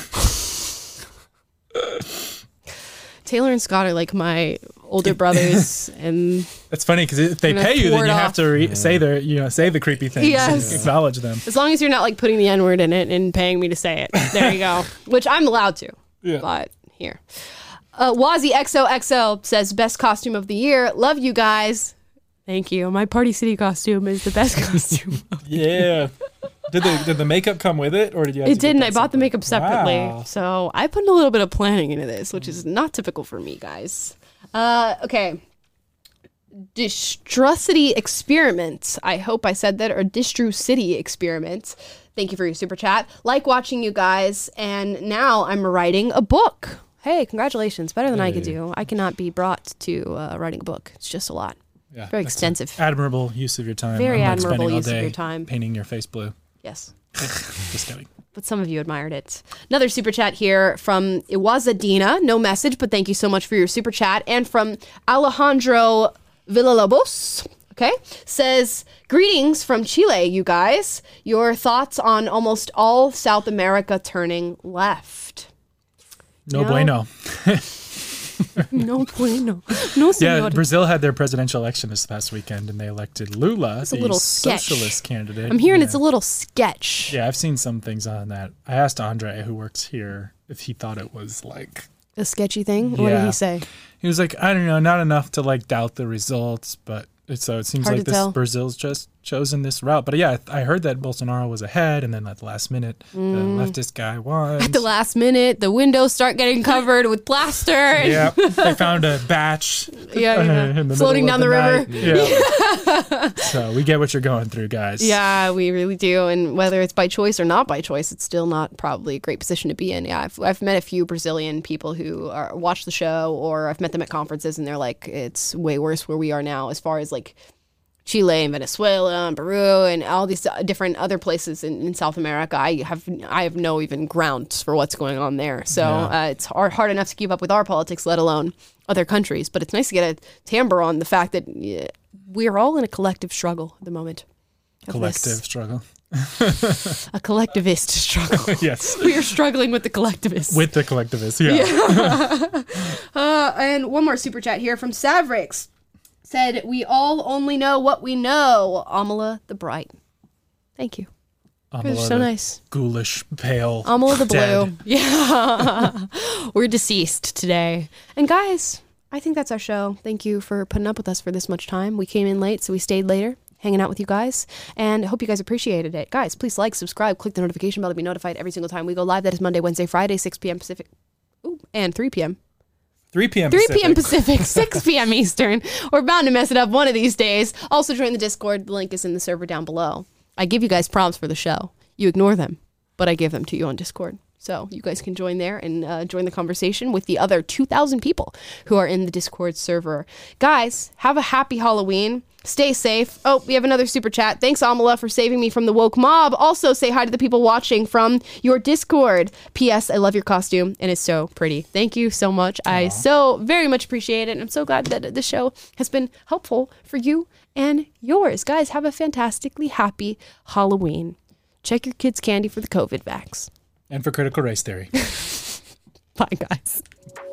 Speaker 1: Taylor and Scott are like my older brothers, and
Speaker 2: It's funny because if they
Speaker 1: Gonna
Speaker 2: pay you, then
Speaker 1: pour
Speaker 2: you
Speaker 1: it
Speaker 2: have
Speaker 1: off.
Speaker 2: to say the creepy things.
Speaker 1: Yes.
Speaker 2: And acknowledge them.
Speaker 1: as long as you're not like putting the N-word in it and paying me to say it, there you go. Which I'm allowed to.
Speaker 2: Yeah.
Speaker 1: But here. Wazzy XOXO says, best costume of the year. Love you guys. Thank you. My Party City costume is the best costume.
Speaker 2: Yeah. Did the makeup come with it, or did you? Have
Speaker 1: It
Speaker 2: to get
Speaker 1: didn't.
Speaker 2: that
Speaker 1: I bought the
Speaker 2: separate?
Speaker 1: makeup separately.
Speaker 2: Wow.
Speaker 1: So I put in a little bit of planning into this, which is not typical for me, guys. Okay. Distrocity Experiments. I hope I said that. Or Distro City Experiments. Thank you for your super chat. Like watching you guys. And now I'm writing a book. Hey, congratulations. Better than I could do. I cannot be brought to writing a book. It's just a lot.
Speaker 2: Yeah,
Speaker 1: Very
Speaker 2: that's
Speaker 1: extensive.
Speaker 2: an admirable use of your time.
Speaker 1: Very
Speaker 2: unlike
Speaker 1: admirable
Speaker 2: spending all
Speaker 1: use of
Speaker 2: day
Speaker 1: your time.
Speaker 2: painting your face blue.
Speaker 1: Yes.
Speaker 2: Just kidding.
Speaker 1: But some of you admired it. Another super chat here from Iwazadina. No message, but thank you so much for your super chat. And from Alejandro Villalobos. Okay. Says, greetings from Chile, you guys. Your thoughts on almost all South America turning left.
Speaker 2: No
Speaker 1: No.
Speaker 2: bueno.
Speaker 1: No bueno. No, senor.
Speaker 2: Yeah, Brazil had their presidential election this past weekend, and they elected Lula,
Speaker 1: a
Speaker 2: the
Speaker 1: little sketch.
Speaker 2: socialist candidate.
Speaker 1: I'm hearing
Speaker 2: Yeah.
Speaker 1: it's a little sketch.
Speaker 2: Yeah, I've seen some things on that. I asked Andre, who works here, if he thought it was like.
Speaker 1: A sketchy thing? What did
Speaker 2: Yeah.
Speaker 1: he say?
Speaker 2: He was like, I don't know, not enough to like doubt the results, but it seems
Speaker 1: Hard
Speaker 2: like
Speaker 1: to tell.
Speaker 2: Brazil's just chosen this route. But yeah, I heard that Bolsonaro was ahead, and then at the last minute, the leftist guy won.
Speaker 1: At the last minute, the windows start getting covered with plaster.
Speaker 2: Yeah, they found a batch. In the
Speaker 1: floating down the river.
Speaker 2: Yeah. So we get what you're going through, guys.
Speaker 1: Yeah, we really do. And whether it's by choice or not by choice, it's still not probably a great position to be in. Yeah, I've met a few Brazilian people who watch the show, or I've met them at conferences, and they're like, it's way worse where we are now, as far as like Chile and Venezuela and Peru and all these different other places in South America. I have no even grounds for what's going on there. So it's hard enough to keep up with our politics, let alone other countries. But it's nice to get a timbre on the fact that we're all in a collective struggle at the moment.
Speaker 2: Struggle.
Speaker 1: A collectivist struggle.
Speaker 2: Yes.
Speaker 1: We are struggling with the collectivists.
Speaker 2: With the collectivists, yeah.
Speaker 1: And one more super chat here from Savrix. Said, we all only know what we know. Amala the Bright. Thank you. You're so nice.
Speaker 2: Ghoulish, pale.
Speaker 1: Amala the
Speaker 2: dead.
Speaker 1: Blue. Yeah. We're deceased today. And guys, I think that's our show. Thank you for putting up with us for this much time. We came in late, so we stayed later, hanging out with you guys. And I hope you guys appreciated it. Guys, please like, subscribe, click the notification bell to be notified every single time we go live. That is Monday, Wednesday, Friday, 6 p.m. Pacific. Ooh, and 3 p.m.
Speaker 2: 3 p.m.
Speaker 1: 3 p.m. Pacific, 6 p.m. Eastern. We're bound to mess it up one of these days. Also join the Discord. The link is in the server down below. I give you guys prompts for the show. You ignore them, but I give them to you on Discord. So you guys can join there and join the conversation with the other 2,000 people who are in the Discord server. Guys, have a happy Halloween. Stay safe. Oh, we have another super chat. Thanks, Amala, for saving me from the woke mob. Also, say hi to the people watching from your Discord. P.S. I love your costume, and it's so pretty. Thank you so much. Aww. I so very much appreciate it, and I'm so glad that the show has been helpful for you and yours. Guys, have a fantastically happy Halloween. Check your kids' candy for the COVID vax.
Speaker 2: And for critical race theory.
Speaker 1: Bye, guys.